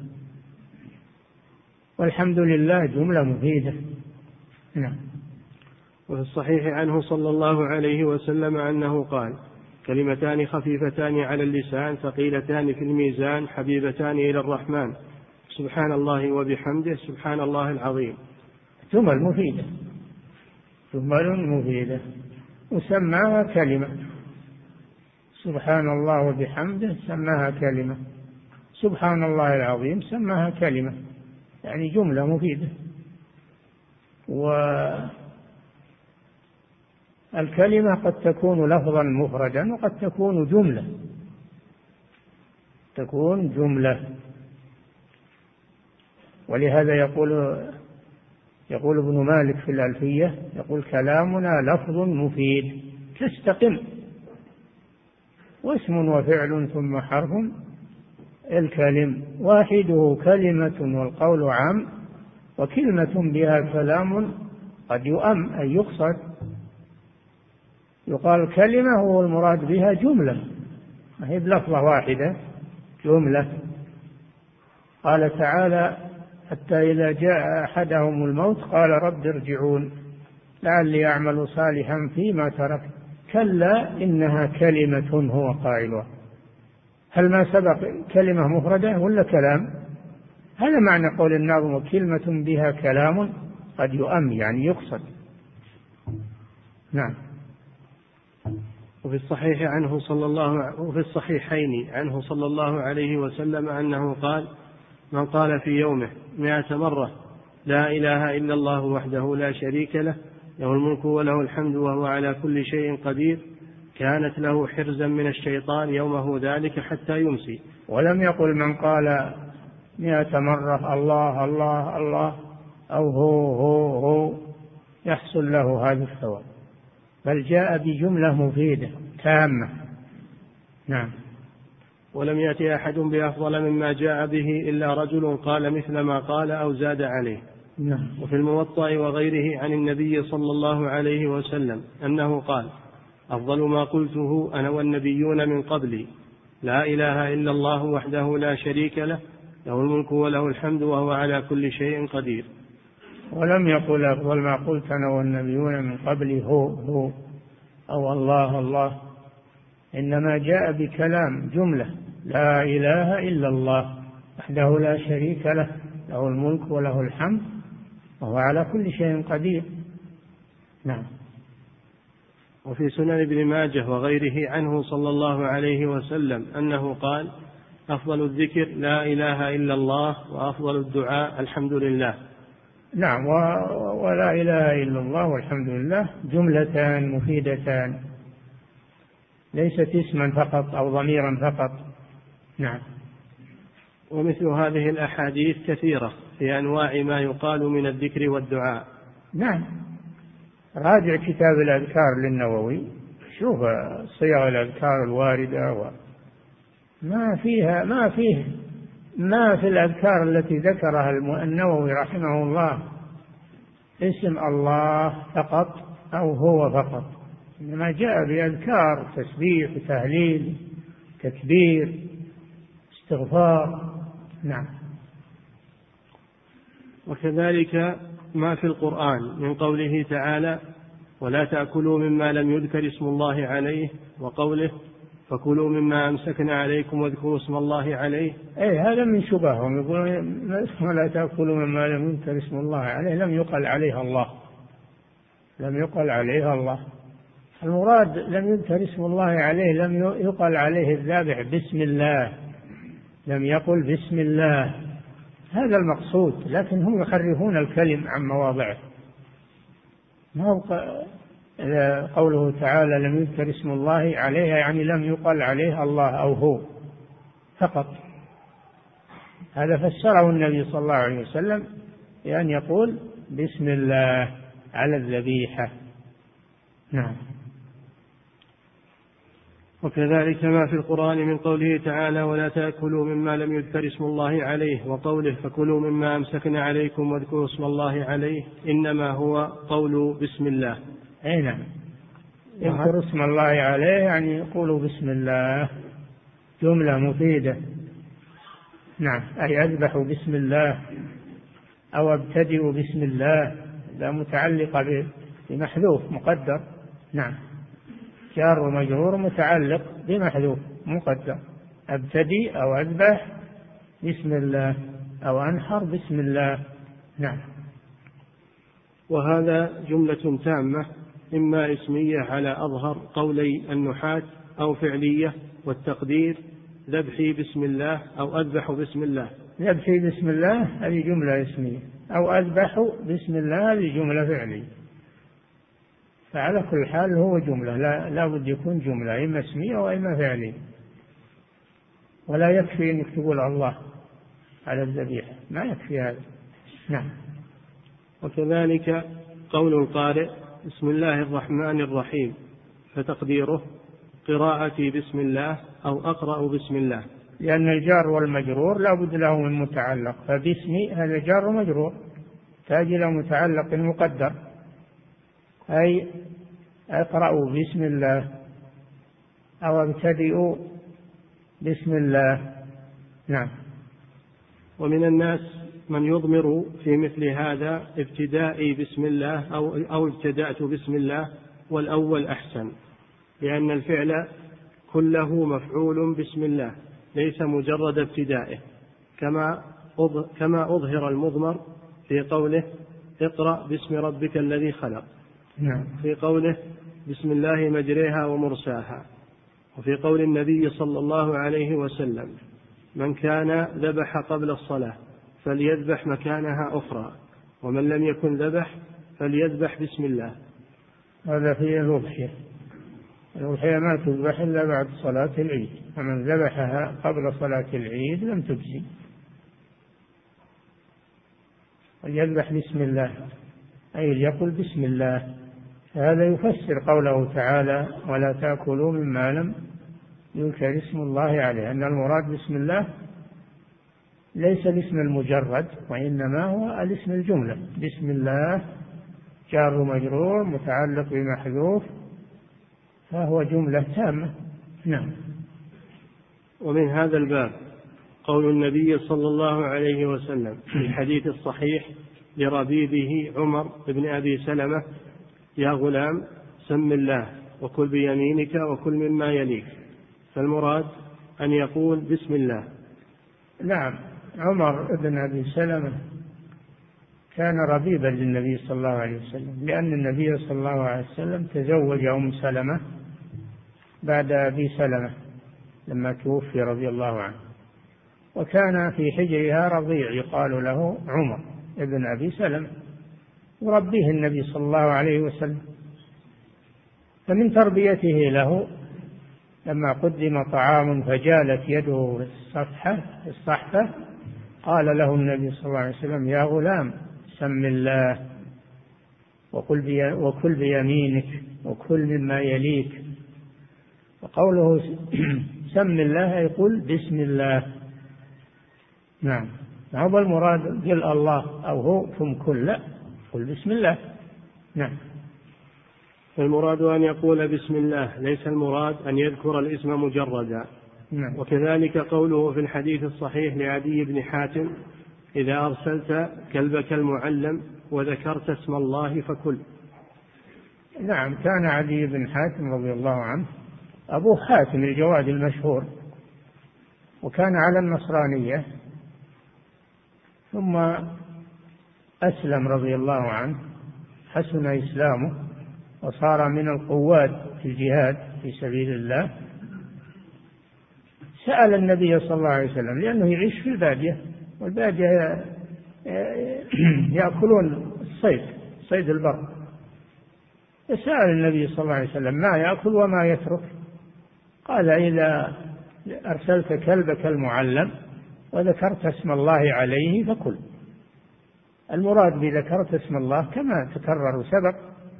والحمد لله جملة مفيدة. نعم. وفي الصحيح عنه صلى الله عليه وسلم أنه قال كلمتان خفيفتان على اللسان ثقيلتان في الميزان حبيبتان إلى الرحمن: سبحان الله وبحمده سبحان الله العظيم. جمل مفيدة، جمل مفيدة وسماها كلمة. سبحان الله وبحمده سماها كلمة، سبحان الله العظيم سماها كلمة، يعني جملة مفيدة. والكلمة قد تكون لفظا مفردا وقد تكون جملة، تكون جملة. ولهذا يقول ابن مالك في الألفية، يقول كلامنا لفظ مفيد تستقم، واسم وفعل ثم حرف الكلم واحده كلمة والقول عام، وكلمة بها كلام قد يؤم أي يقصد. يقال كلمة هو المراد بها جملة، ما هي بلفظة واحدة، جملة. قال تعالى حتى إذا جاء أحدهم الموت قال رب ارجعون لعلي أعمل صالحا فيما ترك كلا إنها كلمة هو قائلها. هل ما سبق كلمة مفردة ولا كلام؟ هذا معنى قول الناظم كلمة بها كلام قد يؤم يعني يقصد. نعم. وفي الصحيحين عنه صلى الله عليه وسلم أنه قال من قال في يومه 100 مرة لا إله إلا الله وحده لا شريك له له الملك وله الحمد وهو على كل شيء قدير كانت له حرزا من الشيطان يومه ذلك حتى يمسي. ولم يقل من قال 100 مرة الله الله الله أو هو يحصل له هذا الثواب، بل جاء بجملة مفيدة تامة. نعم. ولم يأتي أحد بأفضل مما جاء به إلا رجل قال مثل ما قال أو زاد عليه. نعم. وفي الموطأ وغيره عن النبي صلى الله عليه وسلم أنه قال أفضل ما قلته أنا والنبيون من قبلي لا إله إلا الله وحده لا شريك له له الملك وله الحمد وهو على كل شيء قدير. ولم يقل أفضل ما قلت أنا والنبيون من قبلي هو أو الله الله، إنما جاء بكلام جملة لا إله إلا الله وحده لا شريك له له الملك وله الحمد وهو على كل شيء قدير. نعم. وفي سنن ابن ماجه وغيره عنه صلى الله عليه وسلم أنه قال أفضل الذكر لا إله إلا الله وأفضل الدعاء الحمد لله. نعم. ولا إله إلا الله والحمد لله جملتان مفيدتان، ليست اسما فقط أو ضميرا فقط. نعم. ومثل هذه الأحاديث كثيرة في أنواع ما يقال من الذكر والدعاء. نعم. راجع كتاب الأذكار للنووي، شوف صيغ الأذكار الواردة ما في الأذكار التي ذكرها النووي رحمه الله اسم الله فقط أو هو فقط، إنما جاء بأذكار تسبيح وتهليل تكبير استغفار. نعم. وكذلك ما في القرآن من قوله تعالى ولا تأكلوا مما لم يذكر اسم الله عليه، وقوله فكلوا مما أمسكن عليكم واذكروا اسم الله عليه. هذا من شبههم، يقولون ولا تأكلوا مما لم يذكر اسم الله عليه، لم يقل عليها الله، لم يقل عليها الله. المراد لم يذكر اسم الله عليه، لم يقل عليه الذابح بسم الله، لم يقل بسم الله، هذا المقصود. لكن هم يحرفون الكلم عن مواضعه. ما هو قوله تعالى لم يذكر اسم الله عليها يعني لم يقل عليه الله أو هو فقط. هذا فسره النبي صلى الله عليه وسلم بأن يقول بسم الله على الذبيحة. نعم. وكذلك ما في القرآن من قوله تعالى ولا تأكلوا مما لم يذكر اسم الله عليه، وقوله فكلوا مما أمسكن عليكم واذكروا اسم الله عليه، إنما هو قول بسم الله. نعم، يذكر اسم الله عليه يعني يقولوا بسم الله، جملة مفيدة. نعم، أي أذبح بسم الله أو أبتدئ بسم الله، لا متعلقة بمحذوف مقدر. نعم، جار ومجرور متعلق بمحذوف مقدر، أبتدي أو أذبح بسم الله أو أنحر بسم الله. نعم. وهذا جملة تامة، إما اسمية على أظهر قولي النحاة أو فعلية، والتقدير ذبحي بسم الله أو أذبح بسم الله. ذبحي بسم الله هذه جملة اسمية، أو أذبح بسم الله هذه جملة فعلية. فعلى كل حال هو جملة، لا بد يكون جملة إما اسمية وإما فعلية، ولا يكفي أن تقول الله على الذبيحة، ما يكفي هذا. نعم. وكذلك قول القارئ بسم الله الرحمن الرحيم، فتقديره قراءتي بسم الله أو أقرأ بسم الله، لأن الجار والمجرور لا بد له من متعلق، فباسمي هذا جار ومجرور تاج له متعلق مقدر، أي أقرأ بسم الله أو أبتدئ بسم الله. نعم. ومن الناس من يضمر في مثل هذا ابتدائي بسم الله أو ابتدأت بسم الله، والأول أحسن، لأن الفعل كله مفعول بسم الله ليس مجرد ابتدائه، كما أظهر المضمر في قوله اقرأ باسم ربك الذي خلق، في قوله بسم الله مجريها ومرساها، وفي قول النبي صلى الله عليه وسلم من كان ذبح قبل الصلاة فليذبح مكانها أخرى، ومن لم يكن ذبح فليذبح بسم الله. هذا في الأضحية، الأضحية ما تذبح إلا بعد صلاة العيد، فمن ذبحها قبل صلاة العيد لم تجزي، وليذبح بسم الله أي ليقل بسم الله. هذا يفسر قوله تعالى ولا تأكلوا مما لم يذكر اسم الله عليه، أن المراد بسم الله ليس الاسم المجرد، وإنما هو الاسم الجملة، بسم الله جار مجرور متعلق بمحذوف، فهو جملة تامة. نعم. ومن هذا الباب قول النبي صلى الله عليه وسلم في الحديث الصحيح لربيبه عمر بن أبي سلمة يا غلام سم الله وكل بيمينك وكل مما يليك، فالمراد أن يقول بسم الله. نعم، عمر بن أبي سلمة كان ربيبا للنبي صلى الله عليه وسلم، لأن النبي صلى الله عليه وسلم تزوج أم سلمة بعد أبي سلمة لما توفي رضي الله عنه، وكان في حجرها رضيع يقال له عمر بن أبي سلمة يربيه النبي صلى الله عليه وسلم. فمن تربيته له لما قدم طعام فجالت يده الصحفة قال له النبي صلى الله عليه وسلم يا غلام سم الله وكل بيمينك وكل مما يليك. وقوله سم الله يقول بسم الله. نعم، هذا المراد قل الله أو هو ثم كل، لا قل بسم الله. نعم. المراد أن يقول بسم الله، ليس المراد أن يذكر الاسم مجردا. نعم. وكذلك قوله في الحديث الصحيح لعدي بن حاتم إذا أرسلت كلبك المعلم وذكرت اسم الله فكل. نعم، كان علي بن حاتم رضي الله عنه أبو حاتم الجواد المشهور، وكان على النصرانية، ثم أسلم رضي الله عنه، حسن إسلامه وصار من القواد في الجهاد في سبيل الله. سأل النبي صلى الله عليه وسلم، لأنه يعيش في البادية، والبادية يأكلون الصيد، صيد البر، فسأل النبي صلى الله عليه وسلم ما يأكل وما يترك. قال: إذا أرسلت كلبك المعلم وذكرت اسم الله عليه فكل. المراد بذكرت اسم الله كما تكرر سبق،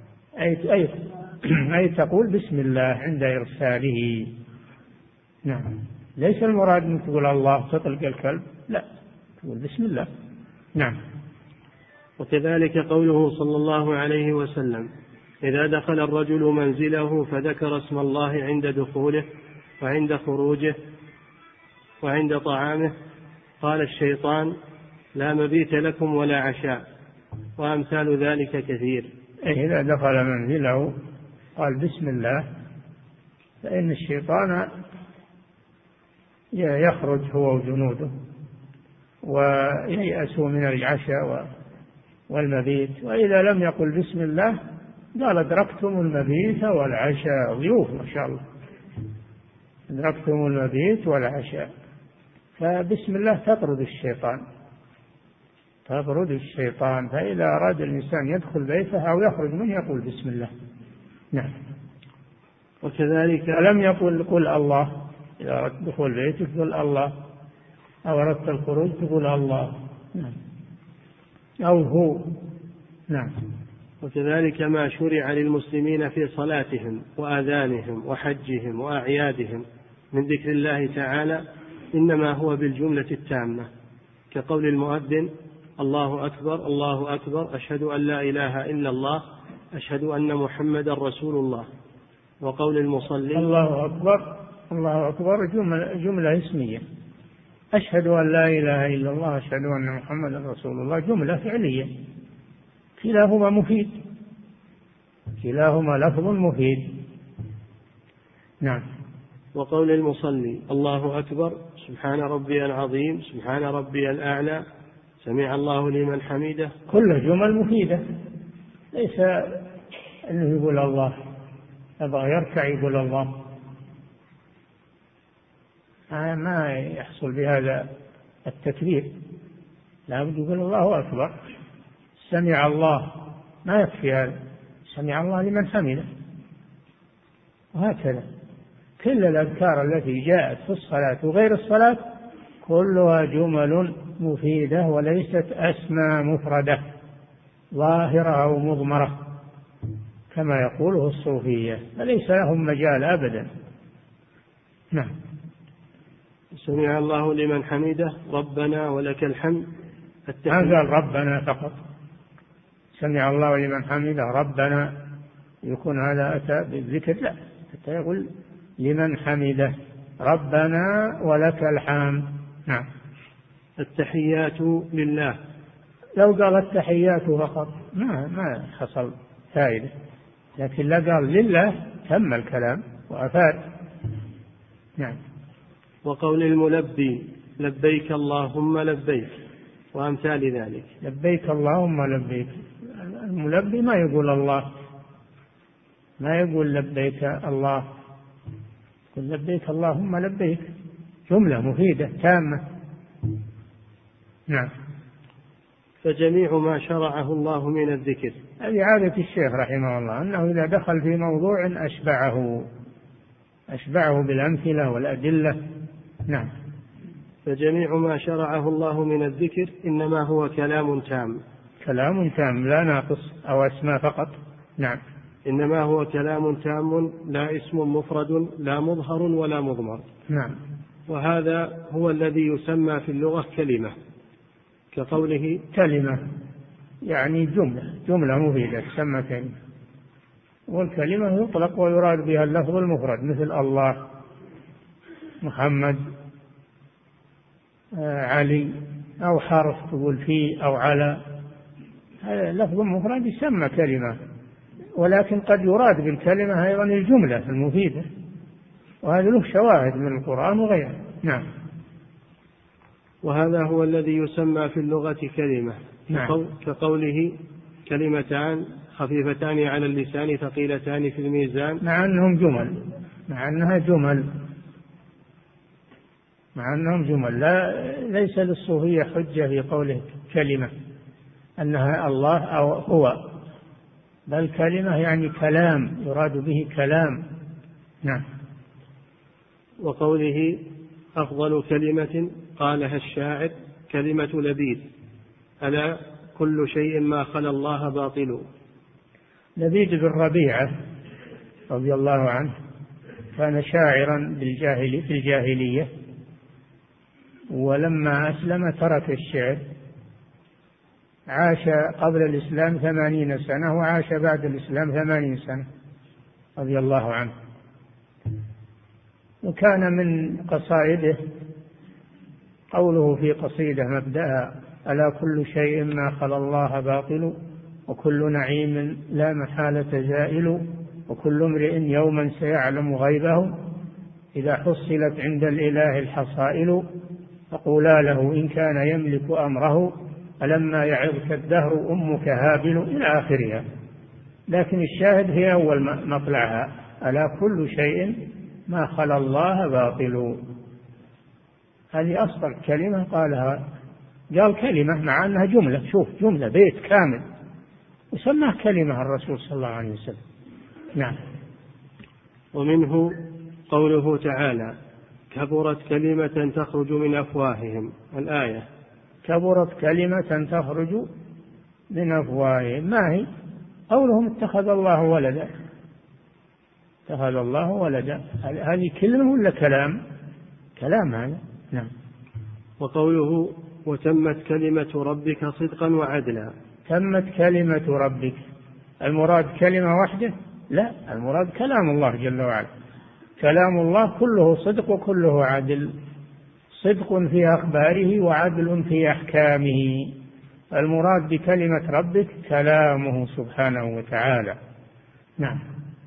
أي تقول بسم الله عند إرساله. نعم، ليس المراد أن تقول الله تطلق الكلب، لا، تقول بسم الله. نعم. وكذلك قوله صلى الله عليه وسلم: إذا دخل الرجل منزله فذكر اسم الله عند دخوله وعند خروجه وعند طعامه قال الشيطان: لا مبيت لكم ولا عشاء، وأمثال ذلك كثير. إذا دخل منزله قال بسم الله، فإن الشيطان يخرج هو وجنوده وييأسوا من العشاء والمبيت. وإذا لم يقل بسم الله قال: أدركتم المبيت والعشاء. ضيوف ما شاء الله، أدركتم المبيت والعشاء. فبسم الله تطرد الشيطان، تطرد الشيطان. فإذا أراد الإنسان يدخل بيته أو يخرج منه يقول بسم الله. نعم. وكذلك لم يقل قل الله، إذا أردت دخول بيتك قل الله، أو أردت الخروج تقول الله. نعم. أو هو. نعم. وكذلك ما شرع للمسلمين في صلاتهم وآذانهم وحجهم وأعيادهم من ذكر الله تعالى إنما هو بالجملة التامة، كقول المؤذن: الله أكبر الله أكبر، أشهد أن لا إله إلا الله، أشهد أن محمدا رسول الله. وقول المصلي: الله أكبر الله أكبر جملة اسمية، أشهد أن لا إله إلا الله، أشهد أن محمدا رسول الله جملة فعلية، كلاهما مفيد، كلاهما لفظ مفيد. نعم. وقول المصلي: الله أكبر، سبحان ربي العظيم، سبحان ربي الأعلى، سمع الله لمن حمده، كل جمل مفيدة، ليس أنه يقول الله أبغى يركع يقول الله، ما يحصل بهذا التكبير، لا بد يقول الله أكبر. سمع الله ما يكفي هذا، سمع الله لمن حمده. وهكذا كل الأذكار التي جاءت في الصلاة وغير الصلاة كلها جمل مفيدة، وليست أسماء مفردة ظاهرة أو مضمرة كما يقوله الصوفية، فليس لهم مجال أبدا. نعم. سمع الله لمن حمده، ربنا ولك الحمد. ما قال ربنا فقط، سمع الله لمن حمده ربنا، يكون هذا أتى بالذكر، لا، حتى يقول لمن حمده ربنا ولك الحمد. نعم. التحيات لله، لو قال التحيات فقط ما حصل فائدة، لكن لا قال لله تم الكلام وأفاد. نعم. وقول الملبي: لبيك اللهم لبيك، وأمثال ذلك. لبيك اللهم لبيك، الملبي ما يقول الله، ما يقول لبيك الله، يقول لبيك اللهم لبيك، جملة مفيدة تامة. نعم. فجميع ما شرعه الله من الذكر، هذه عادة الشيخ رحمه الله، أنه إذا دخل في موضوع أشبعه بالأمثلة والأدلة. نعم. فجميع ما شرعه الله من الذكر إنما هو كلام تام، كلام تام لا ناقص أو أسماء فقط. نعم. إنما هو كلام تام لا اسم مفرد لا مظهر ولا مضمر. نعم. وهذا هو الذي يسمى في اللغة كلمة، كقوله كلمة يعني جملة مفيدة تسمى كلمة، والكلمة يطلق ويراد بها اللفظ المفرد، مثل الله، محمد، علي، أو حرف تقول في أو على، هذا لفظ مفرد يسمى كلمة. ولكن قد يراد بالكلمة أيضا الجملة المفيدة، وهذا له شواهد من القرآن وغيره. نعم. وهذا هو الذي يسمى في اللغة كلمة. نعم. كقوله كلمتان خفيفتان على اللسان ثقيلتان في الميزان، مع أنهم جمل، مع أنها جمل، مع أنهم جمل. ليس للصوفية حجة في قوله كلمة أنها الله أو هو، بل كلمة يعني كلام، يراد به كلام. نعم. وقوله أفضل كلمة قالها الشاعر كلمة لبيد، ألا كل شيء ما خلا الله باطل. لبيد بن ربيعة رضي الله عنه كان شاعرا في الجاهلية، ولما أسلم ترك الشعر. عاش قبل الإسلام 80 سنة وعاش بعد الإسلام 80 سنة رضي الله عنه. وكان من قصائده قوله في قصيدة مبدأها ألا كل شيء ما خلا الله باطل، وكل نعيم لا محالة زائل، وكل امرئ يوما سيعلم غيبه، إذا حصلت عند الإله الحصائل، فقولا له إن كان يملك أمره ألما يعظك الدهر أمك هابل، إلى آخرها. لكن الشاهد هي أول مطلعها ألا كل شيء ما خلا الله باطل. هذه أصدق كلمة قالها، قال كلمة مع أنها جملة، شوف جملة بيت كامل وسماه كلمة الرسول صلى الله عليه وسلم. نعم. ومنه قوله تعالى كبرت كلمة تخرج من أفواههم، الآية. كبرت كلمة تخرج من أفواههم، ما هي؟ قولهم اتخذ الله ولدا، اتخذ الله ولدا، هذه كلمة ولا كلام؟ كلام هذا. نعم. وقوله وتمت كلمة ربك صدقا وعدلا. تمت كلمة ربك، المراد كلمة واحدة؟ لا، المراد كلام الله جل وعلا. كلام الله كله صدق وكله عدل، صدق في أخباره وعدل في أحكامه. المراد بكلمة ربك كلامه سبحانه وتعالى. نعم.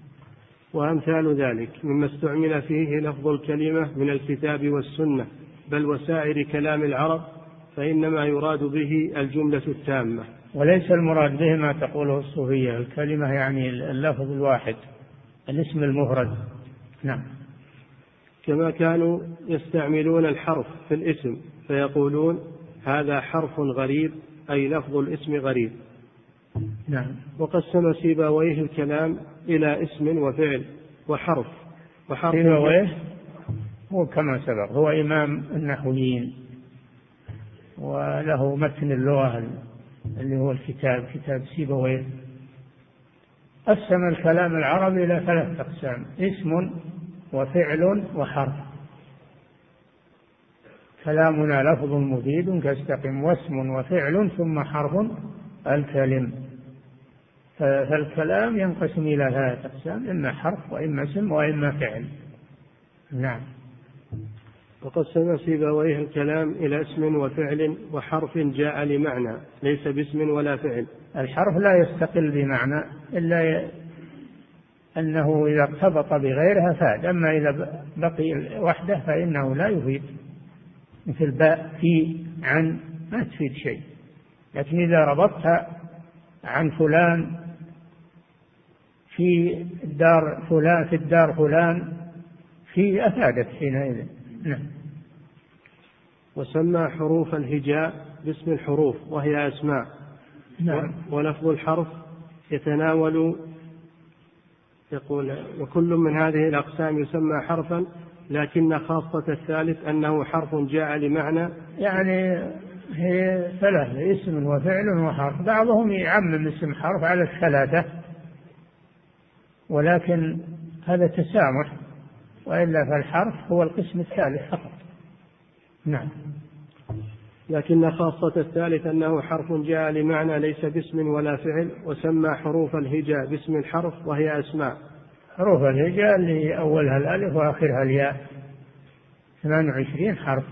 وأمثال ذلك مما استعمل فيه لفظ الكلمة من الكتاب والسنة بل وسائر كلام العرب، فإنما يراد به الجملة التامة، وليس المراد به ما تقوله الصوفية، الكلمة يعني اللفظ الواحد، الاسم المفرد. نعم. كما كانوا يستعملون الحرف في الاسم فيقولون هذا حرف غريب، أي لفظ الاسم غريب. نعم. وقسم سيبويه الكلام إلى اسم وفعل وحرف. سيبويه هو كما سبق هو إمام النحويين، وله متن اللغة اللي هو كتاب سيبويه. قسم الكلام العربي إلى 3 أقسام: اسم وفعل وحرف. كلامنا لفظ مفيد كاستقم، واسم وفعل ثم حرف الكلم. فالكلام ينقسم إلى 3 أقسام: إما حرف وإما اسم وإما فعل. نعم. وقسم سيبويه الكلام إلى اسم وفعل وحرف جاء لمعنى ليس باسم ولا فعل. الحرف لا يستقل بمعنى إلا أنه إذا ارتبط بغيرها فاد، أما إذا بقي وحده فإنه لا يفيد، مثل باء، في، عن، ما تفيد شيء. لكن إذا ربطتها عن فلان، في الدار فلان، في الدار فلان، في أفادت حينئذ. نعم. وسمى حروف الهجاء باسم الحروف وهي أسماء. نعم. ولفظ الحرف يتناول، يقول وكل من هذه الأقسام يسمى حرفا، لكن خاصة الثالث أنه حرف جاء لمعنى. يعني هي 3: اسم وفعل وحرف. بعضهم يعمم اسم حرف على 3، ولكن هذا تسامح، وإلا فالحرف هو القسم الثالث فقط. نعم. لكن خاصة الثالث أنه حرف جاء لمعنى ليس باسم ولا فعل. وسمى حروف الهجاء باسم الحرف وهي أسماء. حروف الهجاء اللي أولها الألف وآخرها الياء 28 حرف،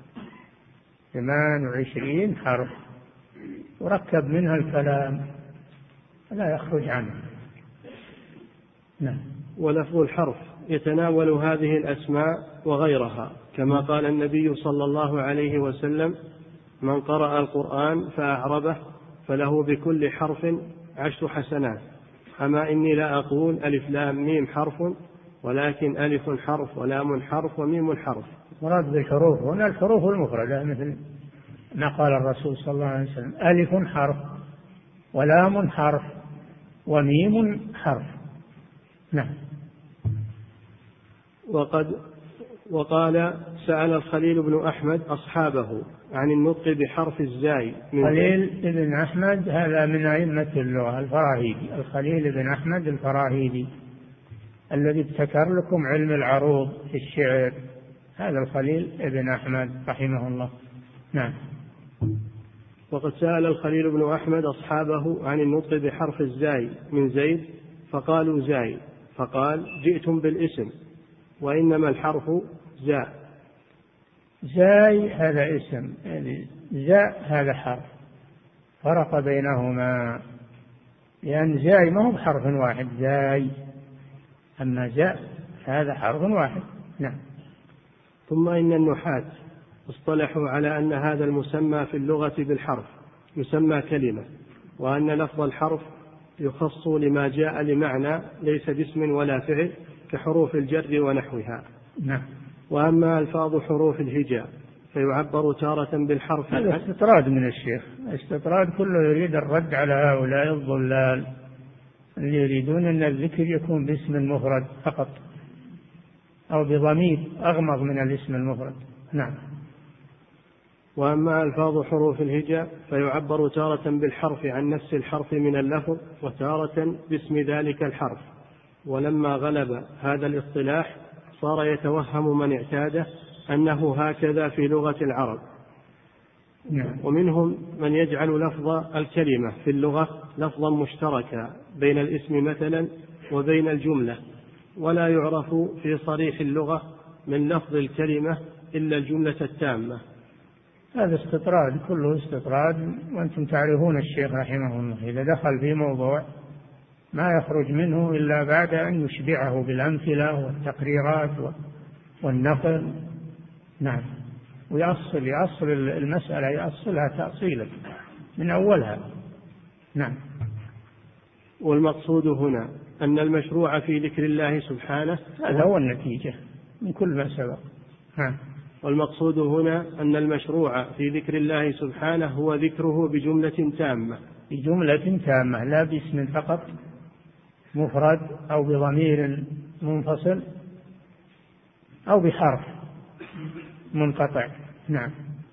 28 حرف، وركب منها الكلام لا يخرج عنه. نعم. ولفظ الحرف يتناول هذه الأسماء وغيرها، كما قال النبي صلى الله عليه وسلم: من قرأ القرآن فأعربه فله بكل حرف 10 حسنات. أما إني لا أقول ألف لام ميم حرف، ولكن ألف حرف ولام حرف وميم حرف. مراد بالحروف هنا الحروف المفردة، مثل ما قال الرسول صلى الله عليه وسلم: ألف حرف ولام حرف وميم حرف. نعم. وقال: سأل الخليل بن أحمد أصحابه عن النطق بحرف الزاي. خليل بن أحمد هذا من أئمة اللغة الفراهيدي، الخليل بن أحمد الفراهيدي الذي ابتكر لكم علم العروض في الشعر، هذا الخليل بن أحمد رحمه الله. نعم. وقد سأل الخليل بن أحمد أصحابه عن النطق بحرف الزاي من زيد، فقالوا زاي، فقال: جئتم بالاسم وإنما الحرف زاء. زاي هذا اسم، يعني زاء هذا حرف، فرق بينهما، لأن زاي ما هو بحرف واحد زاي، أما زاء هذا حرف واحد. نعم. ثم إن النحاة اصطلحوا على أن هذا المسمى في اللغة بالحرف يسمى كلمة، وأن لفظ الحرف يخص لما جاء لمعنى ليس باسم ولا فعل كحروف الجر ونحوها. نعم. وأما ألفاظ حروف الهجاء فيعبر تارة بالحرف. هذا استطراد من الشيخ، استطراد كله يريد الرد على هؤلاء الضلال اللي يريدون أن الذكر يكون باسم المفرد فقط أو بضمير أغمض من الاسم المفرد. نعم. وأما ألفاظ حروف الهجاء فيعبر تارة بالحرف عن نفس الحرف من اللفظ، وتارة باسم ذلك الحرف. ولما غلب هذا الاصطلاح صار يتوهم من اعتاده أنه هكذا في لغة العرب. نعم. ومنهم من يجعل لفظ الكلمة في اللغة لفظا مشتركا بين الاسم مثلا وبين الجملة، ولا يعرف في صريح اللغة من لفظ الكلمة إلا الجملة التامة. هذا استطراد، كله استطراد، وأنتم تعرفون الشيخ رحمه الله إذا دخل في موضوع ما يخرج منه إلا بعد أن يشبعه بالأمثلة والتقريرات والنقل. نعم. ويأصل المسألة، يأصلها تأصيلا من أولها. نعم. والمقصود هنا أن المشروع في ذكر الله سبحانه، هذا هو النتيجة من كل ما سبق. نعم. والمقصود هنا أن المشروع في ذكر الله سبحانه هو ذكره بجملة تامة، بجملة تامة، لا باسم فقط مفرد أو بضمير منفصل أو بحرف منقطع. نعم.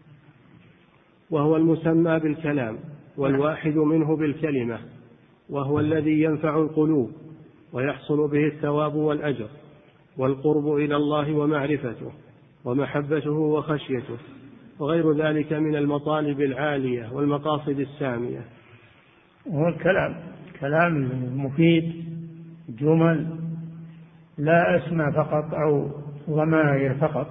وهو المسمى بالكلام، والواحد منه بالكلمة، وهو الذي ينفع القلوب ويحصل به الثواب والأجر والقرب إلى الله ومعرفته ومحبته وخشيته وغير ذلك من المطالب العالية والمقاصد السامية. هو الكلام، كلام مفيد، جمل، لا أسمى فقط أو ضمائر فقط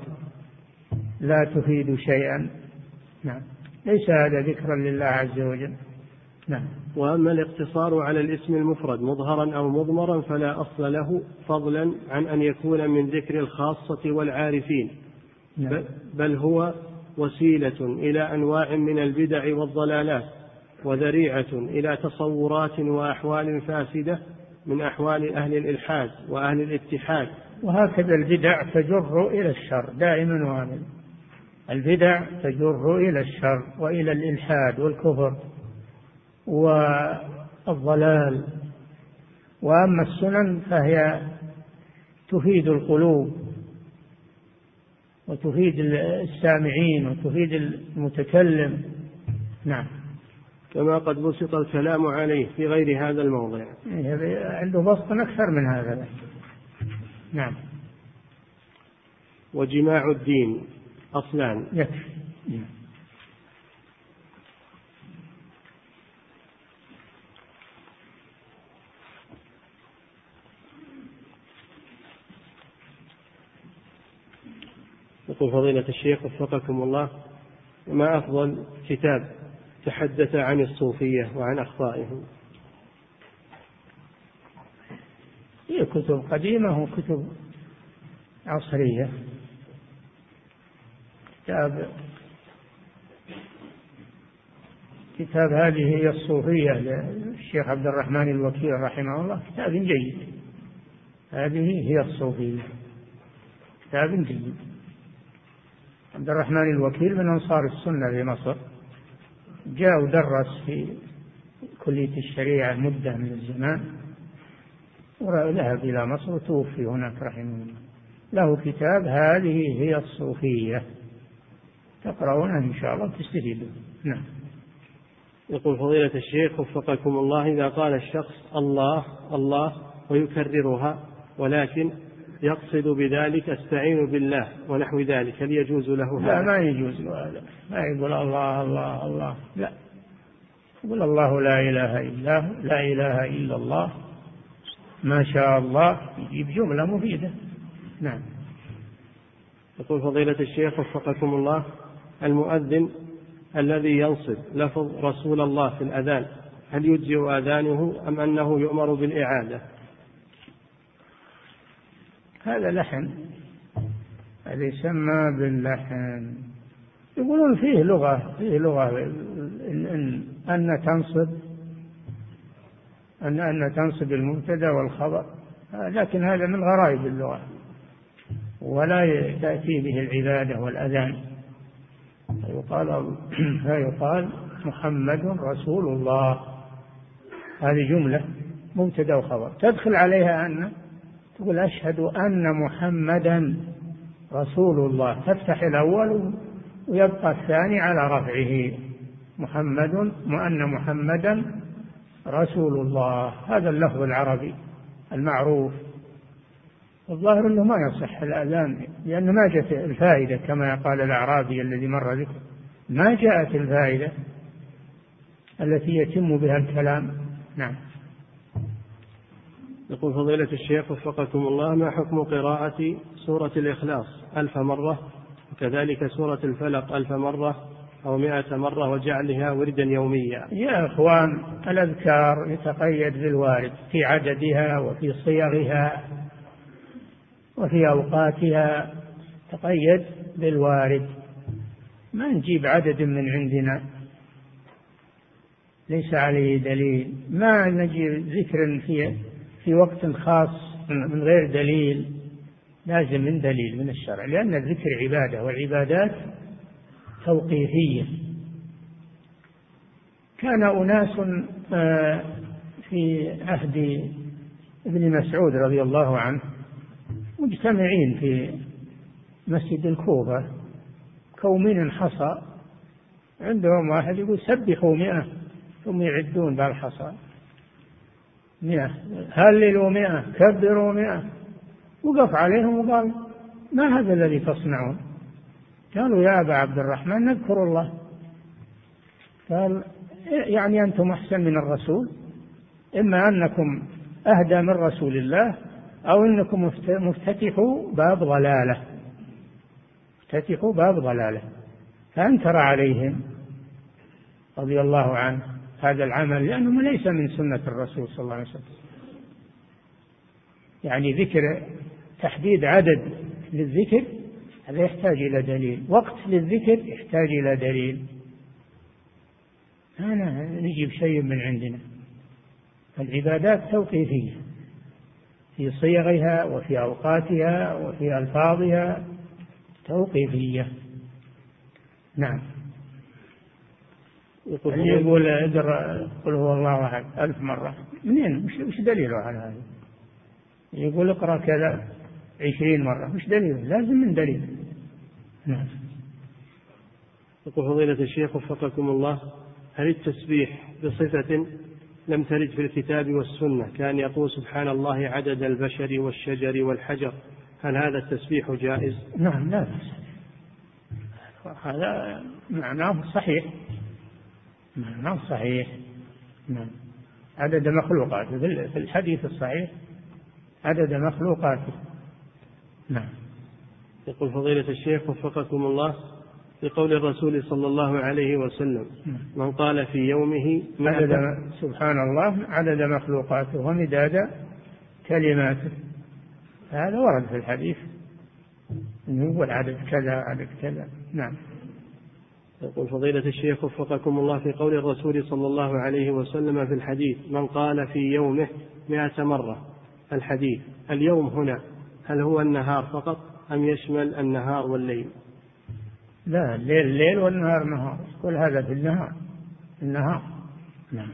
لا تفيد شيئا. نعم. ليس هذا ذكرا لله عز وجل. نعم. وأما الاقتصار على الاسم المفرد مظهرا أو مضمرا فلا أصل له، فضلا عن أن يكون من ذكر الخاصة والعارفين. نعم. بل هو وسيلة إلى أنواع من البدع والضلالات، وذريعة إلى تصورات وأحوال فاسدة من أحوال أهل الإلحاد وأهل الاتحاد. وهكذا البدع تجر إلى الشر دائما وابدا، البدع تجر إلى الشر وإلى الإلحاد والكفر والضلال. وأما السنن فهي تفيد القلوب وتفيد السامعين وتفيد المتكلم. نعم. كما قد بسط الكلام عليه في غير هذا الموضع، عنده بسط أكثر من هذا. نعم. وجماع الدين أصلان. يكفي. يقول فضيلة الشيخ وفقكم الله: ما أفضل كتاب تحدث عن الصوفية وعن أخطائهم؟ في كتب قديمة وكتب عصرية. كتاب هذه هي الصوفية للشيخ عبد الرحمن الوكيل رحمه الله كتاب جيد. هذه هي الصوفية، كتاب جيد. عبد الرحمن الوكيل من أنصار السنة في مصر، جاء ودرس في كلية الشريعة مدة من الزمان، وذهب إلى مصر وتوفي هناك رحمه الله. له كتاب هذه هي الصوفية، تقرؤونه إن شاء الله تستفيدون. نعم. يقول فضيلة الشيخ وفقكم الله: إذا قال الشخص الله الله ويكررها ولكن يقصد بذلك استعين بالله ونحو ذلك، هل يجوز له هذا؟ لا، ما يجوز له هذا. ما يقول الله الله الله، لا، يقول الله لا إله إلا هو، لا إله إلا الله، ما شاء الله، يجيب جملة مفيدة. نعم. يقول فضيلة الشيخ وفقكم الله: المؤذن الذي ينصب لفظ رسول الله في الأذان هل يجزئ آذانه أم أنه يؤمر بالإعادة؟ هذا لحن، هذا يسمى باللحن. يقولون فيه لغة أن تنصب المبتدأ والخبر، لكن هذا من غرائب اللغة ولا تأتي به العبادة والأذان. فيقال محمد رسول الله، هذه جملة مبتدأ وخبر، تدخل عليها أن، تقول أشهد أن محمدا رسول الله، تفتح الأول ويبقى الثاني على رفعه، محمد وأن محمدا رسول الله. هذا اللفظ العربي المعروف. الظاهر أنه ما يصح الأذان، لأنه ما جاءت الفائدة كما قال الأعرابي الذي مر ذكره، ما جاءت الفائدة التي يتم بها الكلام. نعم. يقول فضيلة الشيخ وفقكم الله: ما حكم قراءة سورة الإخلاص 1000 مرة وكذلك سورة الفلق 1000 مرة أو 100 مرة وجعلها وردا يوميا؟ يا إخوان، الأذكار يتقيد بالوارد في عددها وفي صيغها وفي أوقاتها، تقيد بالوارد، ما نجيب عدد من عندنا ليس عليه دليل، ما نجيب ذكر في وقت خاص من غير دليل، لازم من دليل من الشرع، لأن الذكر عبادة والعبادات توقيفية. كان أناس في عهد ابن مسعود رضي الله عنه مجتمعين في مسجد الكوفة كومين حصى، عندهم واحد يقول سبحوا 100، ثم يعدون بالحصى 100، هللوا 100، كبروا 100. وقف عليهم وقال: ما هذا الذي تصنعون؟ قالوا: يا أبا عبد الرحمن نذكر الله. قال: يعني أنتم أحسن من الرسول؟ إما أنكم أهدى من رسول الله أو أنكم مفتتحوا باب ضلالة، افتتحوا باب ضلالة. فأنكر عليهم رضي الله عنه هذا العمل، لأنه ليس من سنة الرسول صلى الله عليه وسلم. يعني ذكر، تحديد عدد للذكر هذا يحتاج إلى دليل، وقت للذكر يحتاج إلى دليل، أنا نجيب شيء من عندنا. العبادات توقيفية في صيغها وفي أوقاتها وفي ألفاظها، توقيفية. نعم. يقول قل هو الله أحد 1000 مرة، منين؟ وش دليله على هذا؟ يقول اقرأ كذا 20 مرة، وش دليله؟ لازم من دليل. نعم. يقول فضيلة الشيخ وفقكم الله: هل التسبيح بصفة لم ترد في الكتاب والسنة كان يقول سبحان الله عدد البشر والشجر والحجر، هل هذا التسبيح جائز؟ نعم، لا بأس، هذا معناه صحيح، معناه صحيح. نعم. عدد مخلوقاته في الحديث الصحيح، عدد مخلوقاته. نعم. يقول فضيلة الشيخ وفقكم الله: في قول الرسول صلى الله عليه وسلم: من قال في يومه عدد سبحان الله عدد مخلوقاته ومداد كلماته، هذا ورد في الحديث أنه يقول عدد كذا عدد كذا. نعم. يقول فضيلة الشيخ وفقكم الله، في قول الرسول صلى الله عليه وسلم في الحديث: من قال في يومه 100 مرة، الحديث اليوم هنا هل هو النهار فقط أم يشمل النهار والليل؟ لا، الليل ليل والنهار نهار، كل هذا في النهار. نعم.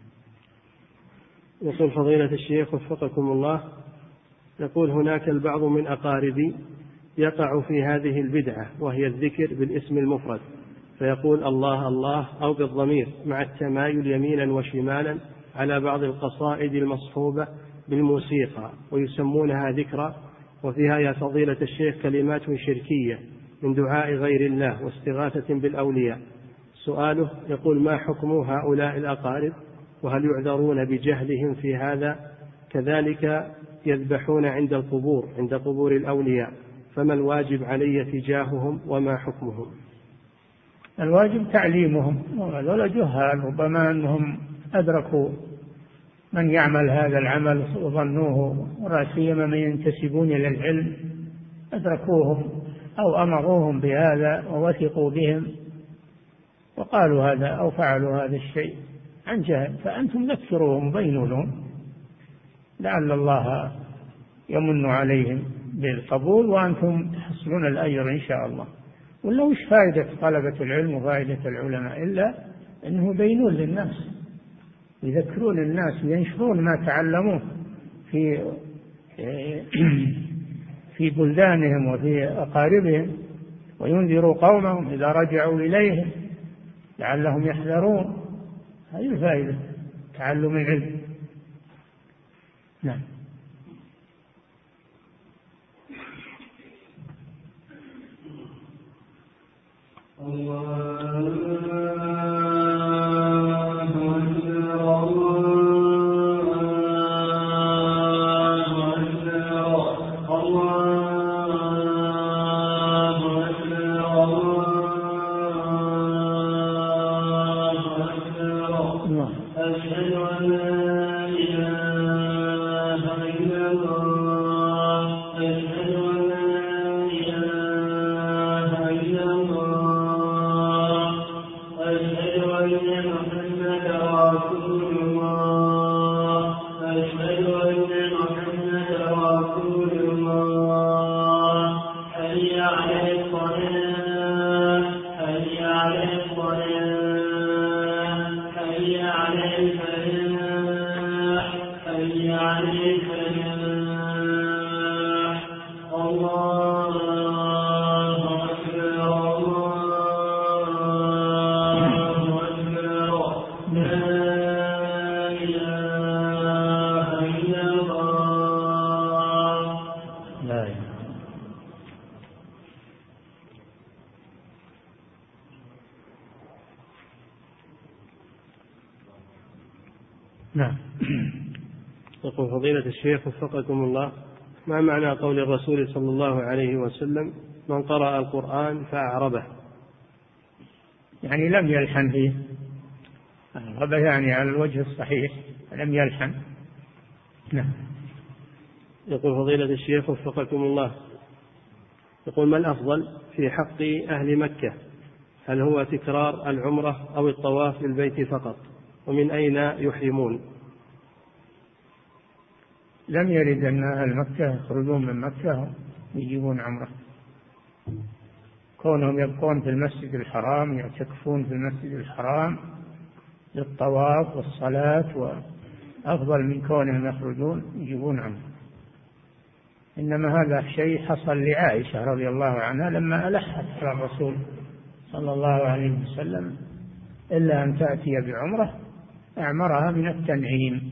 يقول فضيلة الشيخ وفقكم الله، يقول هناك البعض من أقاربي يقع في هذه البدعة، وهي الذكر بالاسم المفرد، فيقول الله الله أو بالضمير مع التمايل يمينا وشمالا على بعض القصائد المصحوبة بالموسيقى ويسمونها ذكرى، وفيها يا فضيلة الشيخ كلمات شركية من دعاء غير الله واستغاثة بالأولياء. سؤاله يقول: ما حكم هؤلاء الأقارب، وهل يعذرون بجهلهم في هذا؟ كذلك يذبحون عند القبور، عند قبور الأولياء، فما الواجب علي تجاههم وما حكمهم؟ الواجب تعليمهم، ولا جهال، ربما أنهم أدركوا من يعمل هذا العمل وظنوه، ولا سيما من ينتسبون إلى العلم، أدركوهم أو أمروهم بهذا ووثقوا بهم وقالوا هذا أو فعلوا هذا الشيء عن جهل، فأنتم ذكروهم وبينوا لهم لعل الله يمن عليهم بالقبول وأنتم تحصلون الأجر إن شاء الله. ولا وش فائدة طلبة العلم وفائدة العلماء إلا أنه يبينون للناس، يذكرون الناس وينشرون ما تعلموه في بلدانهم وفي أقاربهم، وينذروا قومهم إذا رجعوا إليهم لعلهم يحذرون. هذه الفائدة، تعلم العلم. نعم. نعم. يقول فضيلة الشيخ وفقكم الله: ما معنى قول الرسول صلى الله عليه وسلم: من قرأ القرآن فأعربه؟ يعني لم يلحن فيه، أعربه يعني على الوجه الصحيح، لم يلحن. نعم. يقول فضيلة الشيخ وفقكم الله، يقول: ما الأفضل في حق أهل مكة؟ هل هو تكرار العمرة أو الطواف بالبيت فقط؟ ومن أين يحرمون؟ لم يرد أن أهل مكة يخرجون من مكة ويجيبون عمرة، كونهم يبقون في المسجد الحرام، يعتكفون في المسجد الحرام للطواف والصلاة، وأفضل من كونهم يخرجون يجيبون عمرة. إنما هذا شيء حصل لعائشة رضي الله عنها لما ألحت على الرسول صلى الله عليه وسلم إلا أن تأتي بعمرة، أعمرها من التنعيم.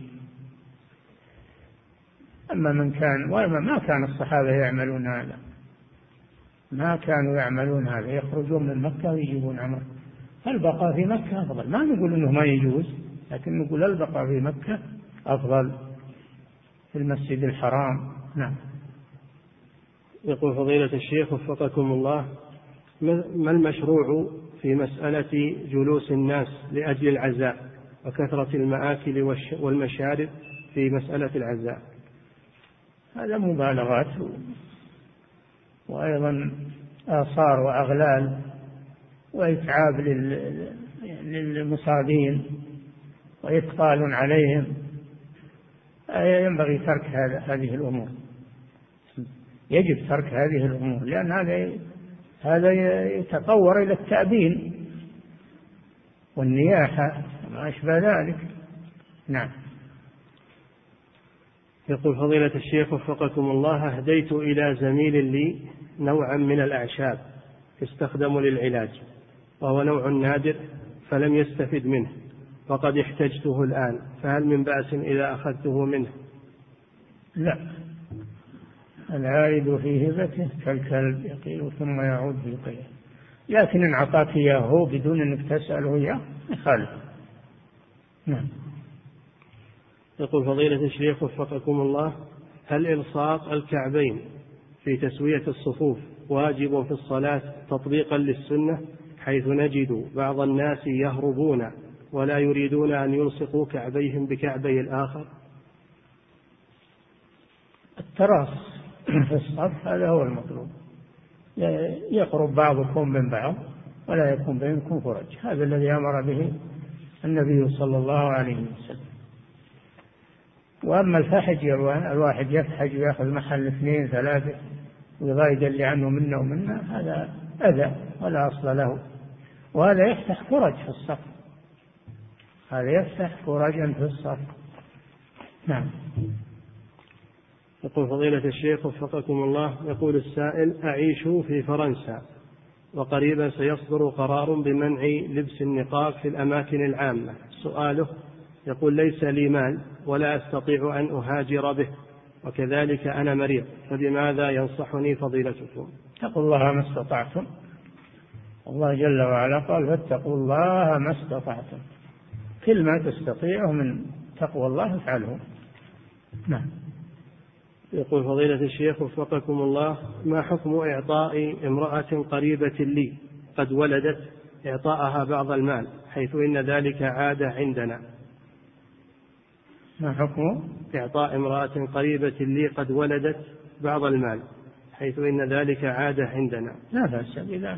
أما من كان ما كان الصحابة يعملون هذا، ما كانوا يعملون هذا، يخرجون من مكة ويجيبون عمرة. البقاء في مكة أفضل، ما نقول إنه ما يجوز، لكن نقول البقاء في مكة أفضل في المسجد الحرام. نعم. يقول فضيلة الشيخ وفقكم الله: ما المشروع في مسألة جلوس الناس لأجل العزاء وكثرة المآكل والمشارب في مسألة العزاء؟ هذا مبالغات، وأيضا آثار وأغلال وإتعاب للمصابين وإثقال عليهم. ينبغي ترك هذه الأمور، يجب ترك هذه الأمور، لأن هذا يتطور إلى التأبين والنياحة وما أشبه ذلك. نعم. يقول فضيلة الشيخ وفقكم الله: أهديت إلى زميل لي نوعا من الأعشاب يستخدم للعلاج، وهو نوع نادر فلم يستفد منه، وقد احتجته الآن، فهل من بأس إذا أخذته منه؟ لا، العائد في هبته كالكلب يقيل ثم يعود بقيل، لكن إن أعطاك إياه بدون أنك تسأله إياه يخالف. نعم. يقول فضيلة الشيخ وفقكم الله: هل إلصاق الكعبين في تسوية الصفوف واجب في الصلاة تطبيقا للسنة، حيث نجد بعض الناس يهربون ولا يريدون أن يلصقوا كعبيهم بكعبي الآخر؟ التراص في الصف هذا هو المطلوب، يقرب بعضكم من بعض ولا يكون بينكم فرج، هذا الذي أمر به النبي صلى الله عليه وسلم. وأما الفحج، الواحد يفحج ويأخذ محل 2 3 ويغايد اللي عنه منه ومنه، هذا أذى ولا أصل له، وهذا يفتح فرج في الصف، هذا يفتح فرجا في الصف. نعم. يقول فضيلة الشيخ وفقكم الله: يقول السائل: أعيش في فرنسا، وقريبا سيصدر قرار بمنع لبس النقاب في الأماكن العامة. سؤاله: يقول ليس لي مال ولا أستطيع أن أهاجر به، وكذلك أنا مريض، فبماذا ينصحني فضيلتكم؟ اتقوا الله ما استطعتم، الله جل وعلا قال: فاتقوا الله ما استطعتم، كل ما تستطيعه من تقوى الله افعله. نعم. يقول فضيلة الشيخ وفقكم الله: ما حكم إعطاء امرأة قريبة لي قد ولدت إعطاءها بعض المال، حيث إن ذلك عادة عندنا؟ ما حكم إعطاء امرأة قريبة لي قد ولدت بعض المال، حيث إن ذلك عادة عندنا؟ لا بأس بذلك،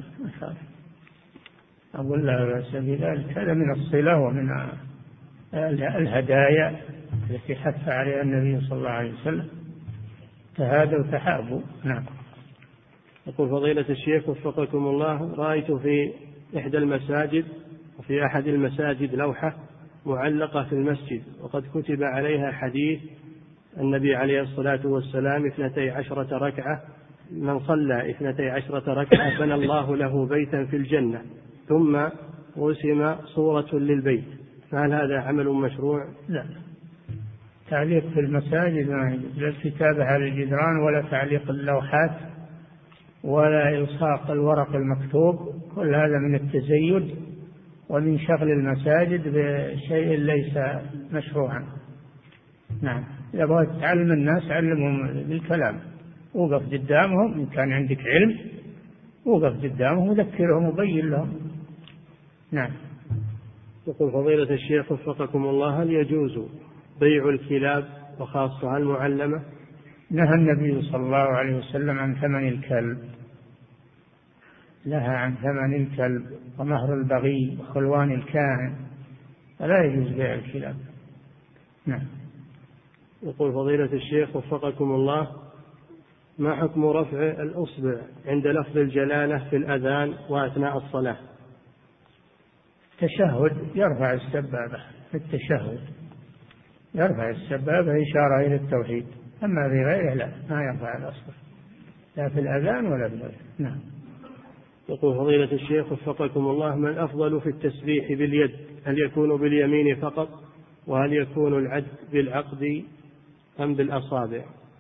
أقول لا بأس بذلك، هذا من الصلة ومن الهدايا التي حث عليها النبي صلى الله عليه وسلم، تهادوا تحابوا. نعم. يقول فضيلة الشيخ وفقكم الله: رأيت في إحدى المساجد وفي أحد المساجد لوحة معلقة في المسجد، وقد كتب عليها حديث النبي عليه الصلاة والسلام: 12 ركعة، من صلى 12 ركعة بنى الله له بيتا في الجنة، ثم رسم صورة للبيت، فهل هذا عمل مشروع؟ لا، تعليق في المساجد ما يجوز، لا الكتابة على الجدران ولا تعليق اللوحات ولا إلصاق الورق المكتوب، كل هذا من التزيد ومن شغل المساجد بشيء ليس مشروعا. نعم. إذا بغيت تعلم الناس علمهم بالكلام، وقف قدامهم، إن كان عندك علم وقف قدامهم وذكرهم وبين لهم. نعم. يقول فضيلة الشيخ وفقكم الله: هل يجوز بيع الكلاب وخاصة المعلمة؟ نهى النبي صلى الله عليه وسلم عن ثمن الكلب، نهى عن ثمن الكلب ومهر البغي وخلوان الكاهن، فلا يجوز بيع الكلاب. نعم. يقول فضيلة الشيخ وفقكم الله: ما حكم رفع الأصبع عند لفظ الجلالة في الأذان وأثناء الصلاة؟ التشهد يرفع السبابة، في التشهد يرفع السبابة إشارة إلى التوحيد، أما في غيره لا، ما يرفع الأصبع، لا في الأذان ولا في غيره. نعم. يقول فضيلة الشيخ وفقكم الله: ما الأفضل في التسبيح باليد؟ هل يكون باليمين فقط؟ وهل يكون العد بالعقد أم بالأصابع؟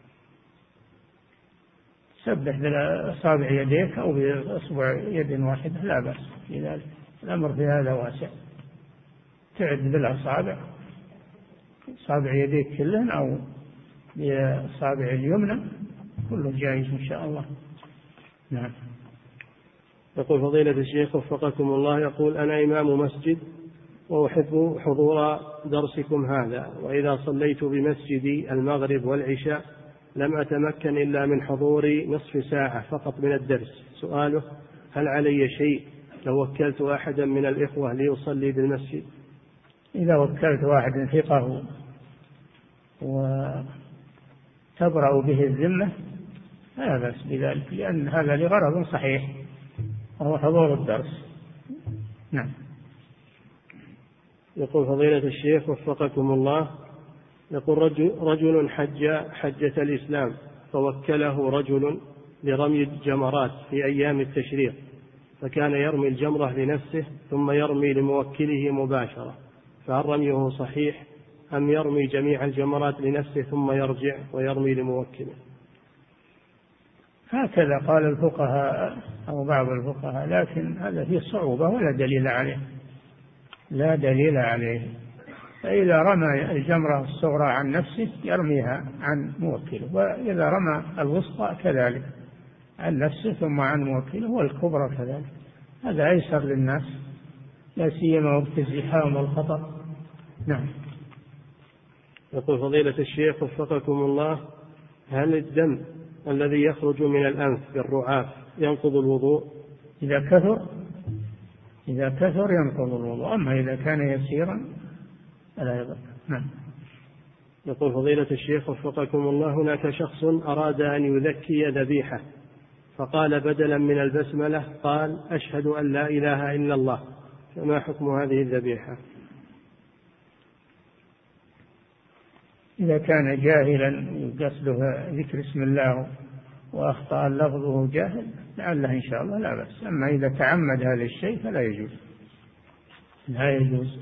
سبح بأصابع يديك أو بأصبع يد واحدة لا بأس في ذلك، الأمر في هذا واسع، تعد بالأصابع، أصابع يديك كلهن أو بأصابع اليمنى، كله جائز إن شاء الله. نعم. يقول فضيلة الشيخ وفقكم الله: يقول أنا إمام مسجد وأحب حضور درسكم هذا، وإذا صليت بمسجدي المغرب والعشاء لم أتمكن إلا من حضور نصف ساعة فقط من الدرس. سؤاله: هل علي شيء لو وكلت أحدا من الإخوة ليصلي بالمسجد؟ إذا وكلت واحد ثقه وتبرأ به الذمة لا بأس بذلك، لأن هذا لغرض صحيح وهو حضور الدرس. نعم. يقول فضيلة الشيخ وفقكم الله، يقول رجل حجة الإسلام فوكله رجل لرمي الجمرات في أيام التشريق، فكان يرمي الجمرة لنفسه ثم يرمي لموكله مباشرة، فهل رميه صحيح أم يرمي جميع الجمرات لنفسه ثم يرجع ويرمي لموكله؟ هكذا قال الفقهاء أو بعض الفقهاء، لكن هذا فيه صعوبة ولا دليل عليه، لا دليل عليه. فإذا رمى الجمرة الصغرى عن نفسه يرميها عن موكله، وإذا رمى الوسطى كذلك عن نفسه ثم عن موكله، والكبرى كذلك. هذا أيسر للناس، لا سيما وقت الزحام والخطر. نعم. يقول فضيلة الشيخ وفقكم الله، هل الدم الذي يخرج من الأنف بالرعاف ينقض الوضوء؟ إذا كثر ينقض الوضوء، أما إذا كان يسيرا فلا يضر. نعم. يقول فضيلة الشيخ وفقكم الله، هناك شخص أراد أن يذكي ذبيحة فقال بدلا من البسملة قال أشهد أن لا إله إلا الله، فما حكم هذه الذبيحة؟ إذا كان جاهلا قصده ذكر اسم الله وأخطأ لفظه جاهل لعله إن شاء الله لا بأس، أما إذا تعمد هذا الشيء فلا يجوز، لا يجوز.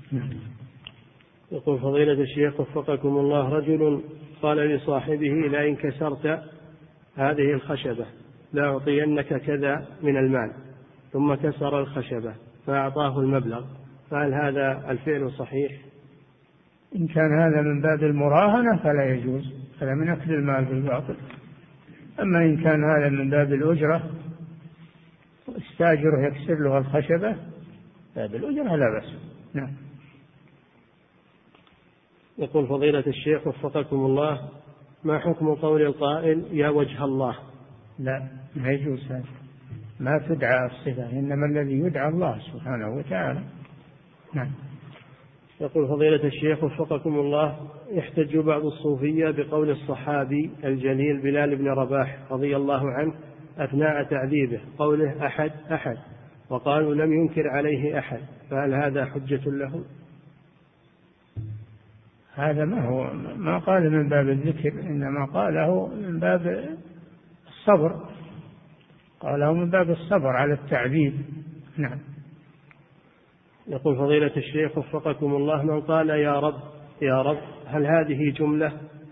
يقول فضيلة الشيخ وفقكم الله، رجل قال لصاحبه لئن كسرت هذه الخشبة لأعطينك كذا من المال، ثم كسر الخشبة فأعطاه المبلغ، فهل هذا الفعل صحيح؟ إن كان هذا من باب المراهنة فلا يجوز، هذا من أكل المال بالباطل. أما إن كان هذا من باب الأجرة استاجره يكسر له الخشبة باب الأجرة لا بأس. نعم. يقول فضيلة الشيخ وفقكم الله، ما حكم قول القائل يا وجه الله؟ لا، ما يجوز هذا، ما تدعى الصفة، إنما الذي يدعى الله سبحانه وتعالى. نعم. يقول فضيلة الشيخ وفقكم الله، يحتج بعض الصوفية بقول الصحابي الجليل بلال بن رباح رضي الله عنه أثناء تعذيبه قوله أحد أحد، وقالوا لم ينكر عليه أحد، فهل هذا حجة له؟ هذا ما قال من باب الذكر، إنما قاله من باب الصبر، قاله من باب الصبر على التعذيب. نعم. يقول فضيلة الشيخ وفقكم الله، من قال يا رب يا رب هل هذه جملة؟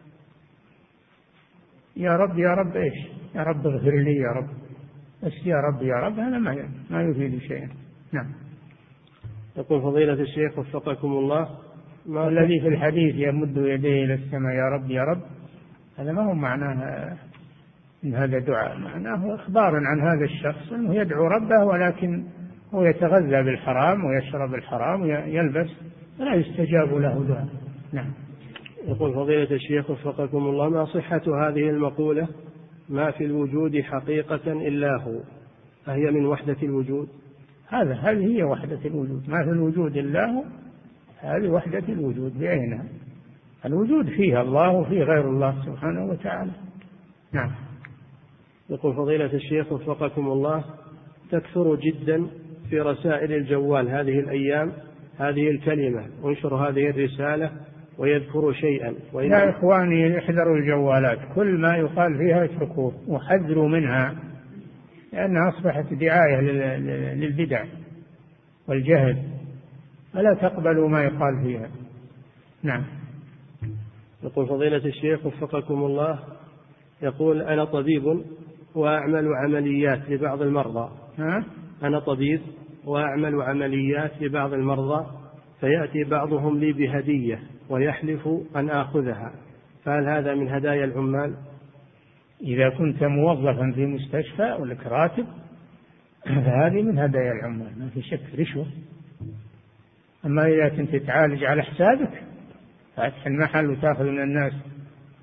يا رب يا رب إيش؟ يا رب اغفر لي يا رب، بس يا رب يا رب هذا ما يفيد شيئا. نعم. يقول فضيلة الشيخ وفقكم الله، الذي في الحديث يمد يديه إلى السماء يا رب يا رب، هذا ما هو معناه إن هذا دعاء، معناه إخبار عن هذا الشخص أنه يدعو ربه، ولكن هو يتغذى بالحرام ويشرب الحرام ويلبس فلا يستجاب له دعاء. نعم. يقول فضيلة الشيخ وفقكم الله، ما صحة هذه المقولة ما في الوجود حقيقة إلا هو، فهي من وحدة الوجود؟ هذه هي وحدة الوجود، ما في الوجود إلا هو، هذه وحدة الوجود بعينها، الوجود فيها الله وفيه غير الله سبحانه وتعالى. نعم. يقول فضيلة الشيخ وفقكم الله، تكثر جدا في رسائل الجوال هذه الأيام هذه الكلمة، انشر هذه الرسالة ويذكر شيئا يا إخواني احذروا الجوالات، كل ما يقال فيها اتركوه وحذروا منها، لأنها أصبحت دعاية للبدع والجهل، فلا تقبلوا ما يقال فيها. نعم. يقول فضيلة الشيخ وفقكم الله، يقول أنا طبيب وأعمل عمليات لبعض المرضى. أنا طبيب وأعمل عمليات لبعض المرضى، فيأتي بعضهم لي بهدية ويحلف أن آخذها، فهل هذا من هدايا العمال؟ إذا كنت موظفا في مستشفى ولك راتب فهذه من هدايا العمال، ما في شك، رشوة. أما إذا كنت تعالج على حسابك، فاتح المحل وتأخذ من الناس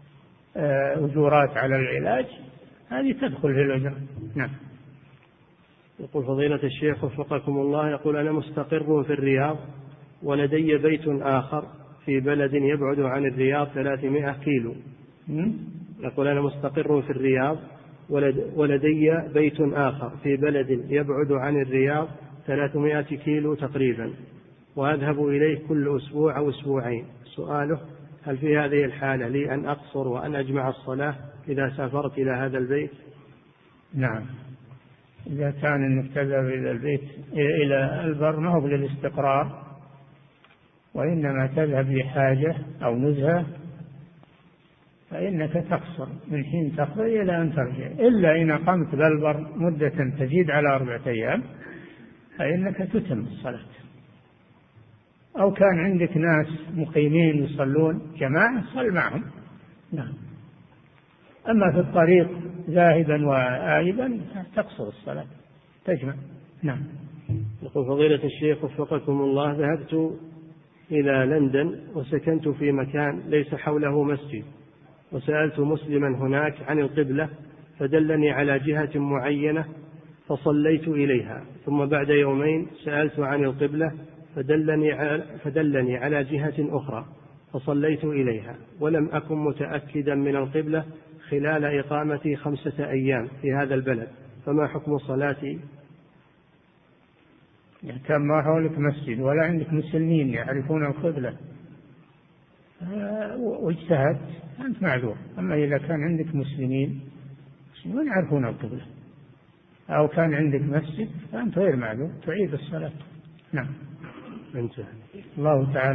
أجورات على العلاج هذه تدخل في الأجر. نعم. يقول فضيلة الشيخ وفقكم الله، يقول أنا مستقر في الرياض ولدي بيت آخر في بلد يبعد عن الرياض 300 كيلو. يقول أنا مستقر في الرياض ولدي بيت آخر في بلد يبعد عن الرياض 300 كيلو تقريبا، وأذهب إليه كل أسبوع أو أسبوعين. سؤاله هل في هذه الحالة لي أن أقصر وأن أجمع الصلاة إذا سافرت إلى هذا البيت؟ نعم، إذا كان أنك تذهب إلى البيت إلى البر ما هو للاستقرار وإنما تذهب لحاجة أو نزهة فإنك تقصر من حين تقضي إلى أن ترجع، إلا إن أقمت بالبر مدة تزيد على 4 أيام فإنك تتم الصلاة، أو كان عندك ناس مقيمين يصلون جماعة صل معهم. نعم. أما في الطريق ذاهبا وآيبا تقصر الصلاة تجمع. نعم. يقول فضيلة الشيخ وفقكم الله، ذهبت إلى لندن وسكنت في مكان ليس حوله مسجد، وسألت مسلما هناك عن القبلة فدلني على جهة معينة فصليت إليها، ثم بعد يومين سألت عن القبلة فدلني على جهة أخرى فصليت إليها، ولم أكن متأكدا من القبلة خلال إقامتي 5 أيام في هذا البلد، فما حكم صلاتي؟ كان ما حولك مسجد ولا عندك مسلمين يعرفون القبلة واجتهدت أنت معذور. أما إذا كان عندك مسلمين يعرفون القبلة أو كان عندك مسجد فأنت غير معذور، تعيد الصلاة. نعم. انتهى. الله تعالى